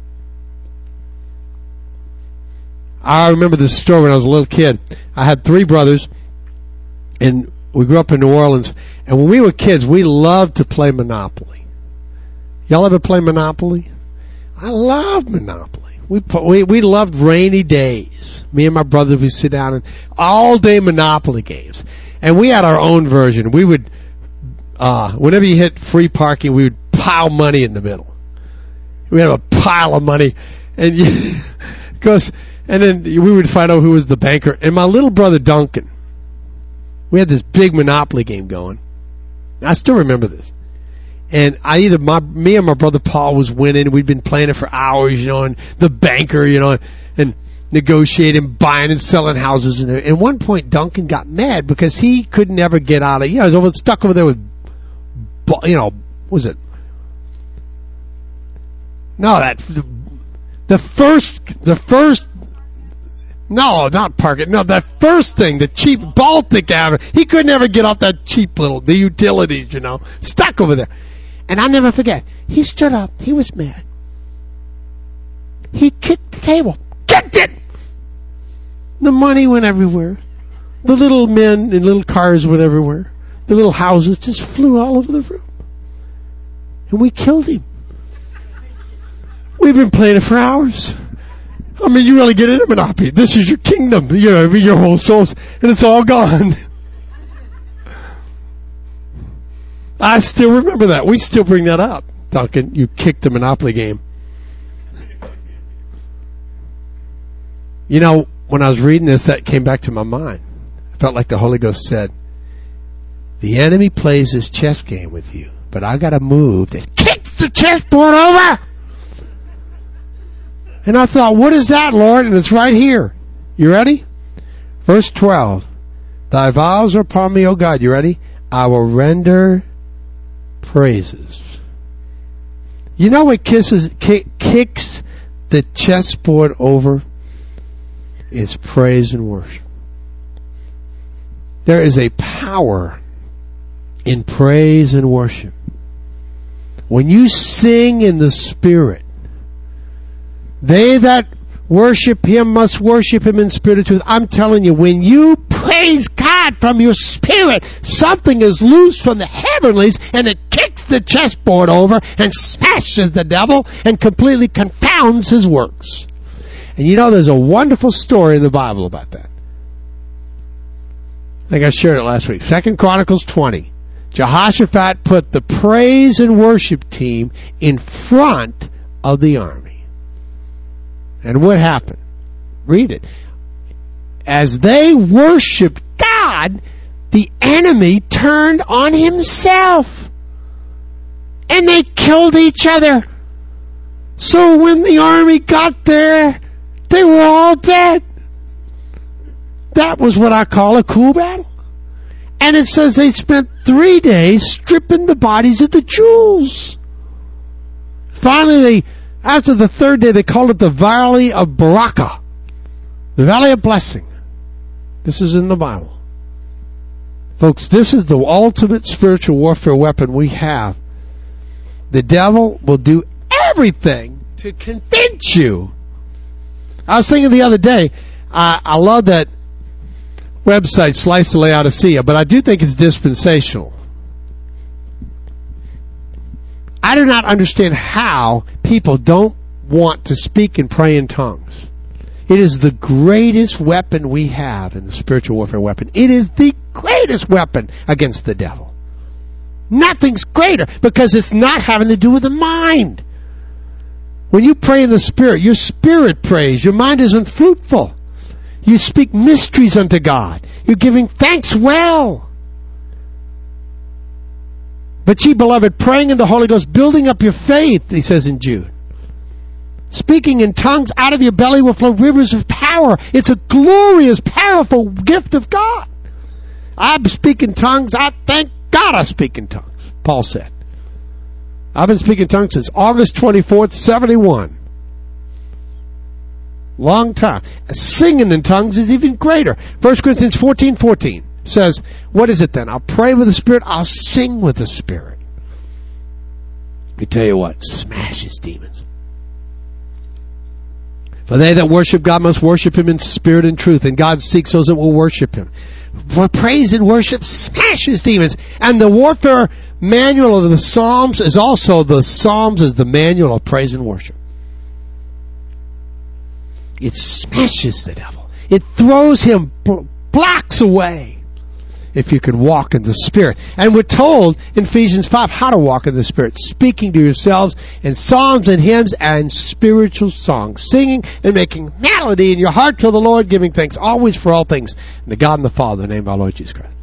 I remember this story when I was a little kid. I had three brothers, and we grew up in New Orleans. And when we were kids, we loved to play Monopoly. Y'all ever play Monopoly? I love Monopoly. We we we loved rainy days. Me and my brothers would sit down and all day Monopoly games. And we had our own version. We would, uh, whenever you hit free parking, we would pile money in the middle. We had a pile of money, and you, because and then we would find out who was the banker. And my little brother Duncan, we had this big Monopoly game going. I still remember this. And I either my me and my brother Paul was winning. We'd been playing it for hours, you know, and the banker, you know, and negotiating, buying and selling houses. And at one point, Duncan got mad because he could never get out of. You know, he was over, stuck over there with, you know, what was it? No, that the, the first, the first. No, not park it. No, that first thing, the cheap Baltic Avenue. He could never get off that cheap little, the utilities, you know, stuck over there. And I'll never forget. He stood up. He was mad. He kicked the table. Kicked it! The money went everywhere. The little men in little cars went everywhere. The little houses just flew all over the room. And we killed him. We've been playing it for hours. I mean, you really get into Monopoly. This is your kingdom, you know, your whole soul, and it's all gone. I still remember that. We still bring that up. Duncan, you kicked the Monopoly game. You know, when I was reading this, that came back to my mind. I felt like the Holy Ghost said, the enemy plays this chess game with you, but I got a move that kicks the chessboard over. And I thought, what is that, Lord? And it's right here. You ready? Verse twelve. Thy vows are upon me, O God. You ready? I will render praises. You know what kisses, kick, kicks the chessboard over? Is praise and worship. There is a power in praise and worship. When you sing in the Spirit, they that worship Him must worship Him in spirit and truth. I'm telling you, when you praise God from your spirit, something is loose from the heavenlies and it kicks the chessboard over and smashes the devil and completely confounds his works. And you know, there's a wonderful story in the Bible about that. I think I shared it last week. Second Chronicles twenty. Jehoshaphat put the praise and worship team in front of the army. And what happened? Read it. As they worshiped God, the enemy turned on himself. And they killed each other. So when the army got there, they were all dead. That was what I call a cool battle. And it says they spent three days stripping the bodies of the jewels. Finally, they, after the third day, they called it the Valley of Barakah. The Valley of Blessing. This is in the Bible. Folks, this is the ultimate spiritual warfare weapon we have. The devil will do everything to convince you. I was thinking the other day, I, I love that website, Slice of Laodicea, but I do think it's dispensational. I do not understand how people don't want to speak and pray in tongues. It is the greatest weapon we have in the spiritual warfare weapon. It is the greatest weapon against the devil. Nothing's greater because it's not having to do with the mind. When you pray in the Spirit, your spirit prays. Your mind is unfruitful. You speak mysteries unto God. You're giving thanks well. But ye, beloved, praying in the Holy Ghost, building up your faith, he says in Jude. Speaking in tongues, out of your belly will flow rivers of power. It's a glorious, powerful gift of God. I speak in tongues. I thank God I speak in tongues, Paul said. I've been speaking in tongues since August twenty-fourth, seventy-one. Long time. Singing in tongues is even greater. First Corinthians fourteen fourteen says, what is it then? I'll pray with the Spirit, I'll sing with the Spirit. Let me tell you what, smashes demons. For they that worship God must worship Him in spirit and truth, and God seeks those that will worship Him. For praise and worship smashes demons. And the warfare manual of the Psalms is also, the Psalms is the manual of praise and worship. It smashes the devil. It throws him blocks away if you can walk in the Spirit. And we're told in Ephesians five how to walk in the Spirit, speaking to yourselves in psalms and hymns and spiritual songs, singing and making melody in your heart to the Lord, giving thanks always for all things in the God and the Father, in the name of our Lord Jesus Christ.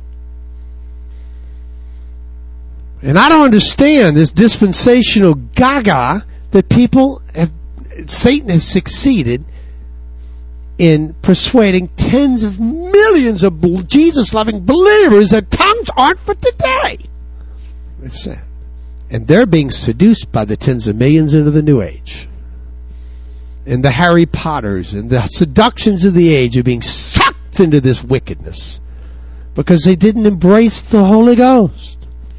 And I don't understand this dispensational gaga that people have, Satan has succeeded in persuading tens of millions of Jesus-loving believers that tongues aren't for today. It's sad. And they're being seduced by the tens of millions into the New Age. And the Harry Potters and the seductions of the age are being sucked into this wickedness because they didn't embrace the Holy Ghost.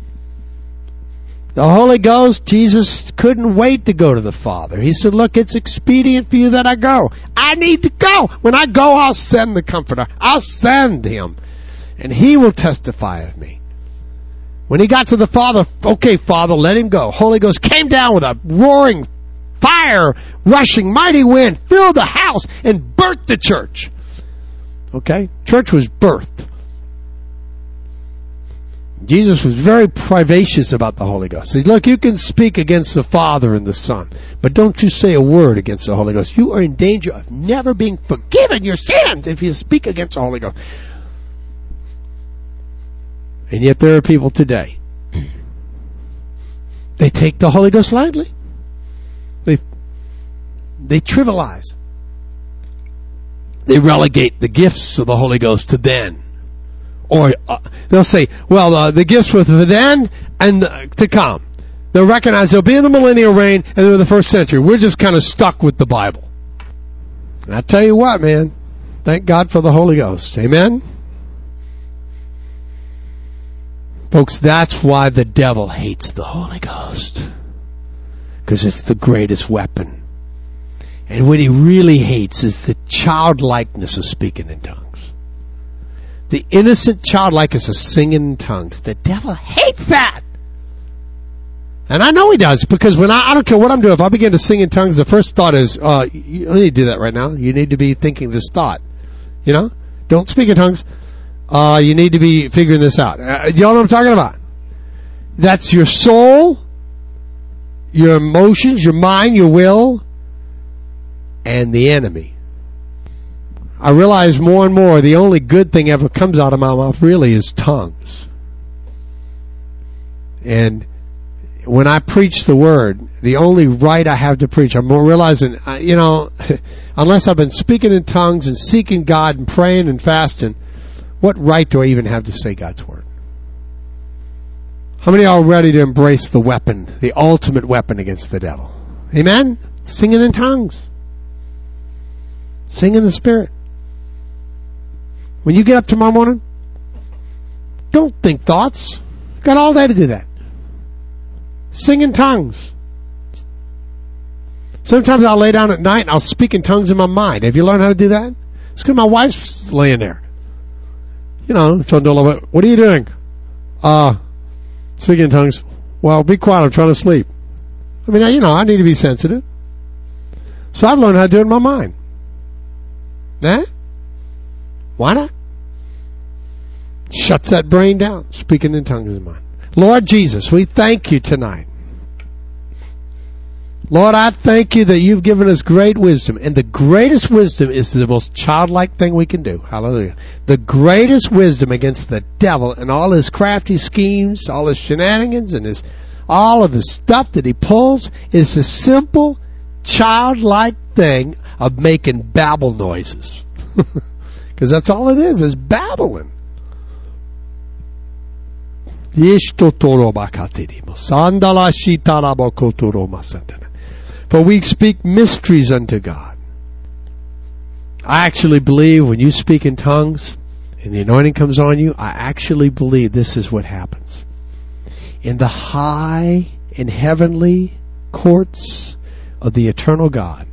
The Holy Ghost, Jesus couldn't wait to go to the Father. He said, look, it's expedient for you that I go. I need to go. When I go, I'll send the Comforter. I'll send Him. And He will testify of me. When He got to the Father, okay, Father, let Him go. Holy Ghost came down with a roaring fire, rushing, mighty wind, filled the house, and birthed the church. Okay? Church was birthed. Jesus was very privacious about the Holy Ghost. He said, look, you can speak against the Father and the Son, but don't you say a word against the Holy Ghost. You are in danger of never being forgiven your sins if you speak against the Holy Ghost. And yet there are people today, they take the Holy Ghost lightly. They, they trivialize. They relegate the gifts of the Holy Ghost to then. Or uh, they'll say, well, uh, the gifts were for then and uh, to come. They'll recognize they'll be in the millennial reign and they're in the first century. We're just kind of stuck with the Bible. And I tell you what, man, thank God for the Holy Ghost. Amen? Folks, that's why the devil hates the Holy Ghost. Because it's the greatest weapon. And what he really hates is the childlikeness of speaking in tongues. The innocent childlikeness of singing in tongues. The devil hates that. And I know he does, because when I, I don't care what I'm doing, if I begin to sing in tongues, the first thought is, uh, you don't need to do that right now. You need to be thinking this thought. You know? Don't speak in tongues. Uh, you need to be figuring this out. Uh, you know what I'm talking about? That's your soul, your emotions, your mind, your will, and the enemy. I realize more and more the only good thing ever comes out of my mouth really is tongues. And when I preach the Word, the only right I have to preach, I'm realizing, you know, unless I've been speaking in tongues and seeking God and praying and fasting, what right do I even have to say God's Word? How many are ready to embrace the weapon, the ultimate weapon against the devil? Amen? Singing in tongues. Sing in the Spirit. When you get up tomorrow morning, don't think thoughts. You've got all day to do that. Sing in tongues. Sometimes I'll lay down at night and I'll speak in tongues in my mind. Have you learned how to do that? It's because my wife's laying there. You know, what are you doing? Uh, speaking in tongues. Well, be quiet, I'm trying to sleep. I mean, you know, I need to be sensitive. So I've learned how to do it in my mind. Eh? Why not? Shuts that brain down. Speaking in tongues in mind. Lord Jesus, we thank you tonight. Lord, I thank you that you've given us great wisdom. And the greatest wisdom is the most childlike thing we can do. Hallelujah. The greatest wisdom against the devil and all his crafty schemes, all his shenanigans, and his all of his stuff that he pulls is the simple, childlike thing of making babble noises. Because that's all it is, is babbling. For we speak mysteries unto God. I actually believe when you speak in tongues and the anointing comes on you, I actually believe this is what happens. In the high and heavenly courts of the eternal God,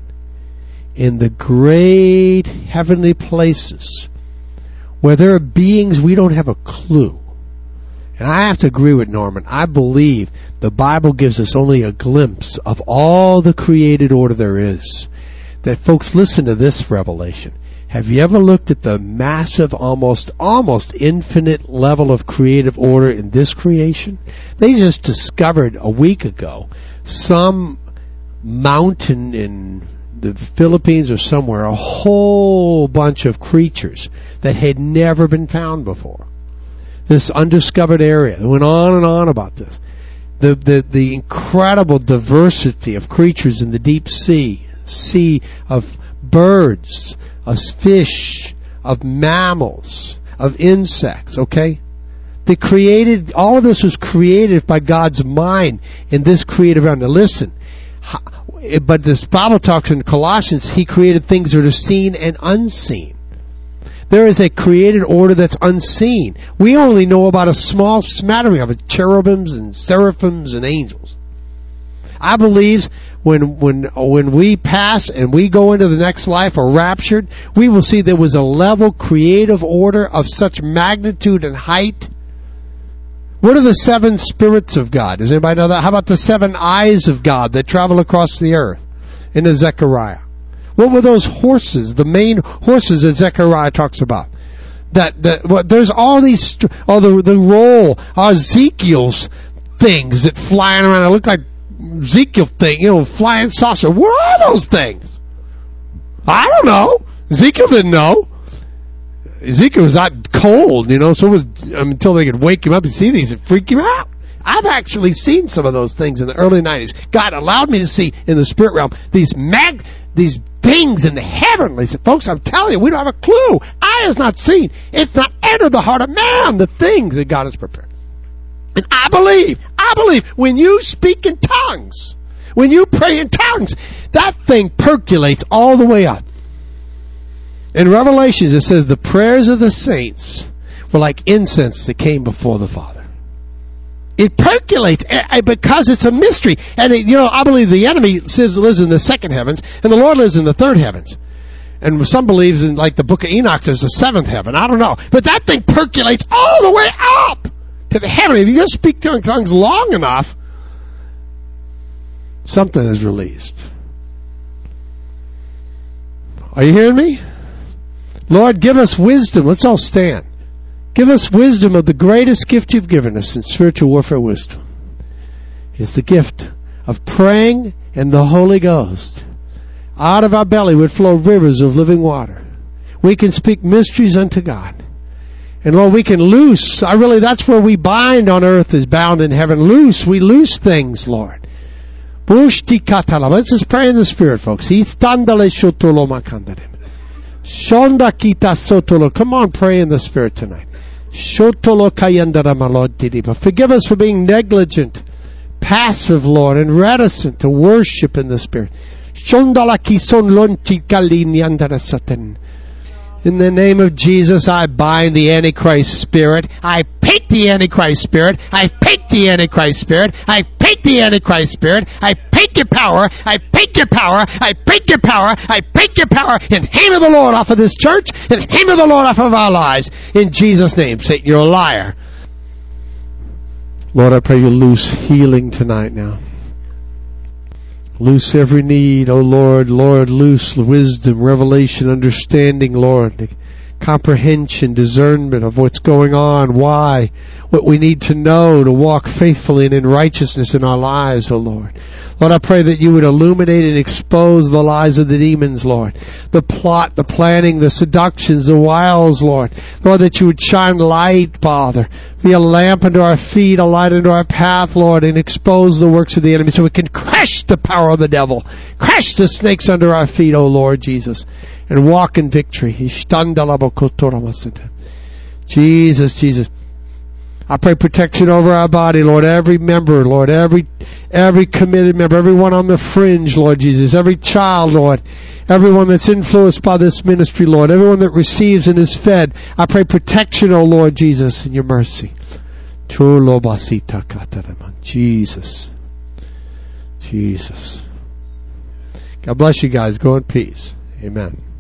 in the great heavenly places where there are beings we don't have a clue. And I have to agree with Norman. I believe the Bible gives us only a glimpse of all the created order there is. That folks, listen to this revelation. Have you ever looked at the massive, almost, almost infinite level of creative order in this creation? They just discovered a week ago some mountain in the Philippines or somewhere, a whole bunch of creatures that had never been found before. This undiscovered area. It went on and on about this. The, the, the incredible diversity of creatures in the deep sea, sea of birds, of fish, of mammals, of insects, okay? They created, all of this was created by God's mind in this creative realm. Now listen, but this Bible talks in Colossians, He created things that are seen and unseen. There is a created order that's unseen. We only know about a small smattering of it, cherubims and seraphims and angels. I believe when when when we pass and we go into the next life or raptured, we will see there was a level creative order of such magnitude and height. What are the seven spirits of God? Does anybody know that? How about the seven eyes of God that travel across the earth in the Zechariah? What were those horses, the main horses that Zechariah talks about? That, that well, there's all these, oh, the, the roll, uh, Ezekiel's things that flying around. They look like Ezekiel thing, you know, flying saucer. What are those things? I don't know. Ezekiel didn't know. Ezekiel was not cold, you know, so it was, um, until they could wake him up and see these and freak him out. I've actually seen some of those things in the early nineties. God allowed me to see in the spirit realm these mag, these things in the heavenlies. Folks, I'm telling you, we don't have a clue. Eye has not seen. It's not entered the heart of man, the things that God has prepared. And I believe, I believe, when you speak in tongues, when you pray in tongues, that thing percolates all the way up. In Revelations, it says the prayers of the saints were like incense that came before the Father. It percolates because it's a mystery. And, it, you know, I believe the enemy lives in the second heavens and the Lord lives in the third heavens. And some believes in, like, the book of Enoch, there's a seventh heaven. I don't know. But that thing percolates all the way up to the heaven. If you just speak tongues long enough, something is released. Are you hearing me? Lord, give us wisdom. Let's all stand. Give us wisdom of the greatest gift you've given us in spiritual warfare wisdom. It's the gift of praying in the Holy Ghost. Out of our belly would flow rivers of living water. We can speak mysteries unto God. And Lord, we can loose. I really, that's where we bind on earth is bound in heaven. Loose. We loose things, Lord. Let's just pray in the Spirit, folks. Come on, pray in the Spirit tonight. Forgive us for being negligent, passive, Lord, and reticent to worship in the Spirit. In the name of Jesus, I bind the Antichrist spirit. I pick the Antichrist spirit. I pick the Antichrist spirit. I pick the Antichrist spirit. I pick your power. I pick your power. I pick your power. I pick your power. In the name of the Lord off of this church. In the name of the Lord off of our lives. In Jesus' name. Satan, you're a liar. Lord, I pray you loose healing tonight now. Loose every need, oh Lord, Lord, loose wisdom, revelation, understanding, Lord, comprehension, discernment of what's going on, why, what we need to know to walk faithfully and in righteousness in our lives, oh Lord. Lord, I pray that you would illuminate and expose the lies of the demons, Lord. The plot, the planning, the seductions, the wiles, Lord. Lord, that you would shine light, Father. Be a lamp unto our feet, a light unto our path, Lord, and expose the works of the enemy so we can crush the power of the devil. Crush the snakes under our feet, O Lord Jesus, and walk in victory. Jesus, Jesus. I pray protection over our body, Lord. Every member, Lord. Every every committed member. Everyone on the fringe, Lord Jesus. Every child, Lord. Everyone that's influenced by this ministry, Lord. Everyone that receives and is fed. I pray protection, O Lord Jesus, in your mercy. Jesus. Jesus. God bless you guys. Go in peace. Amen.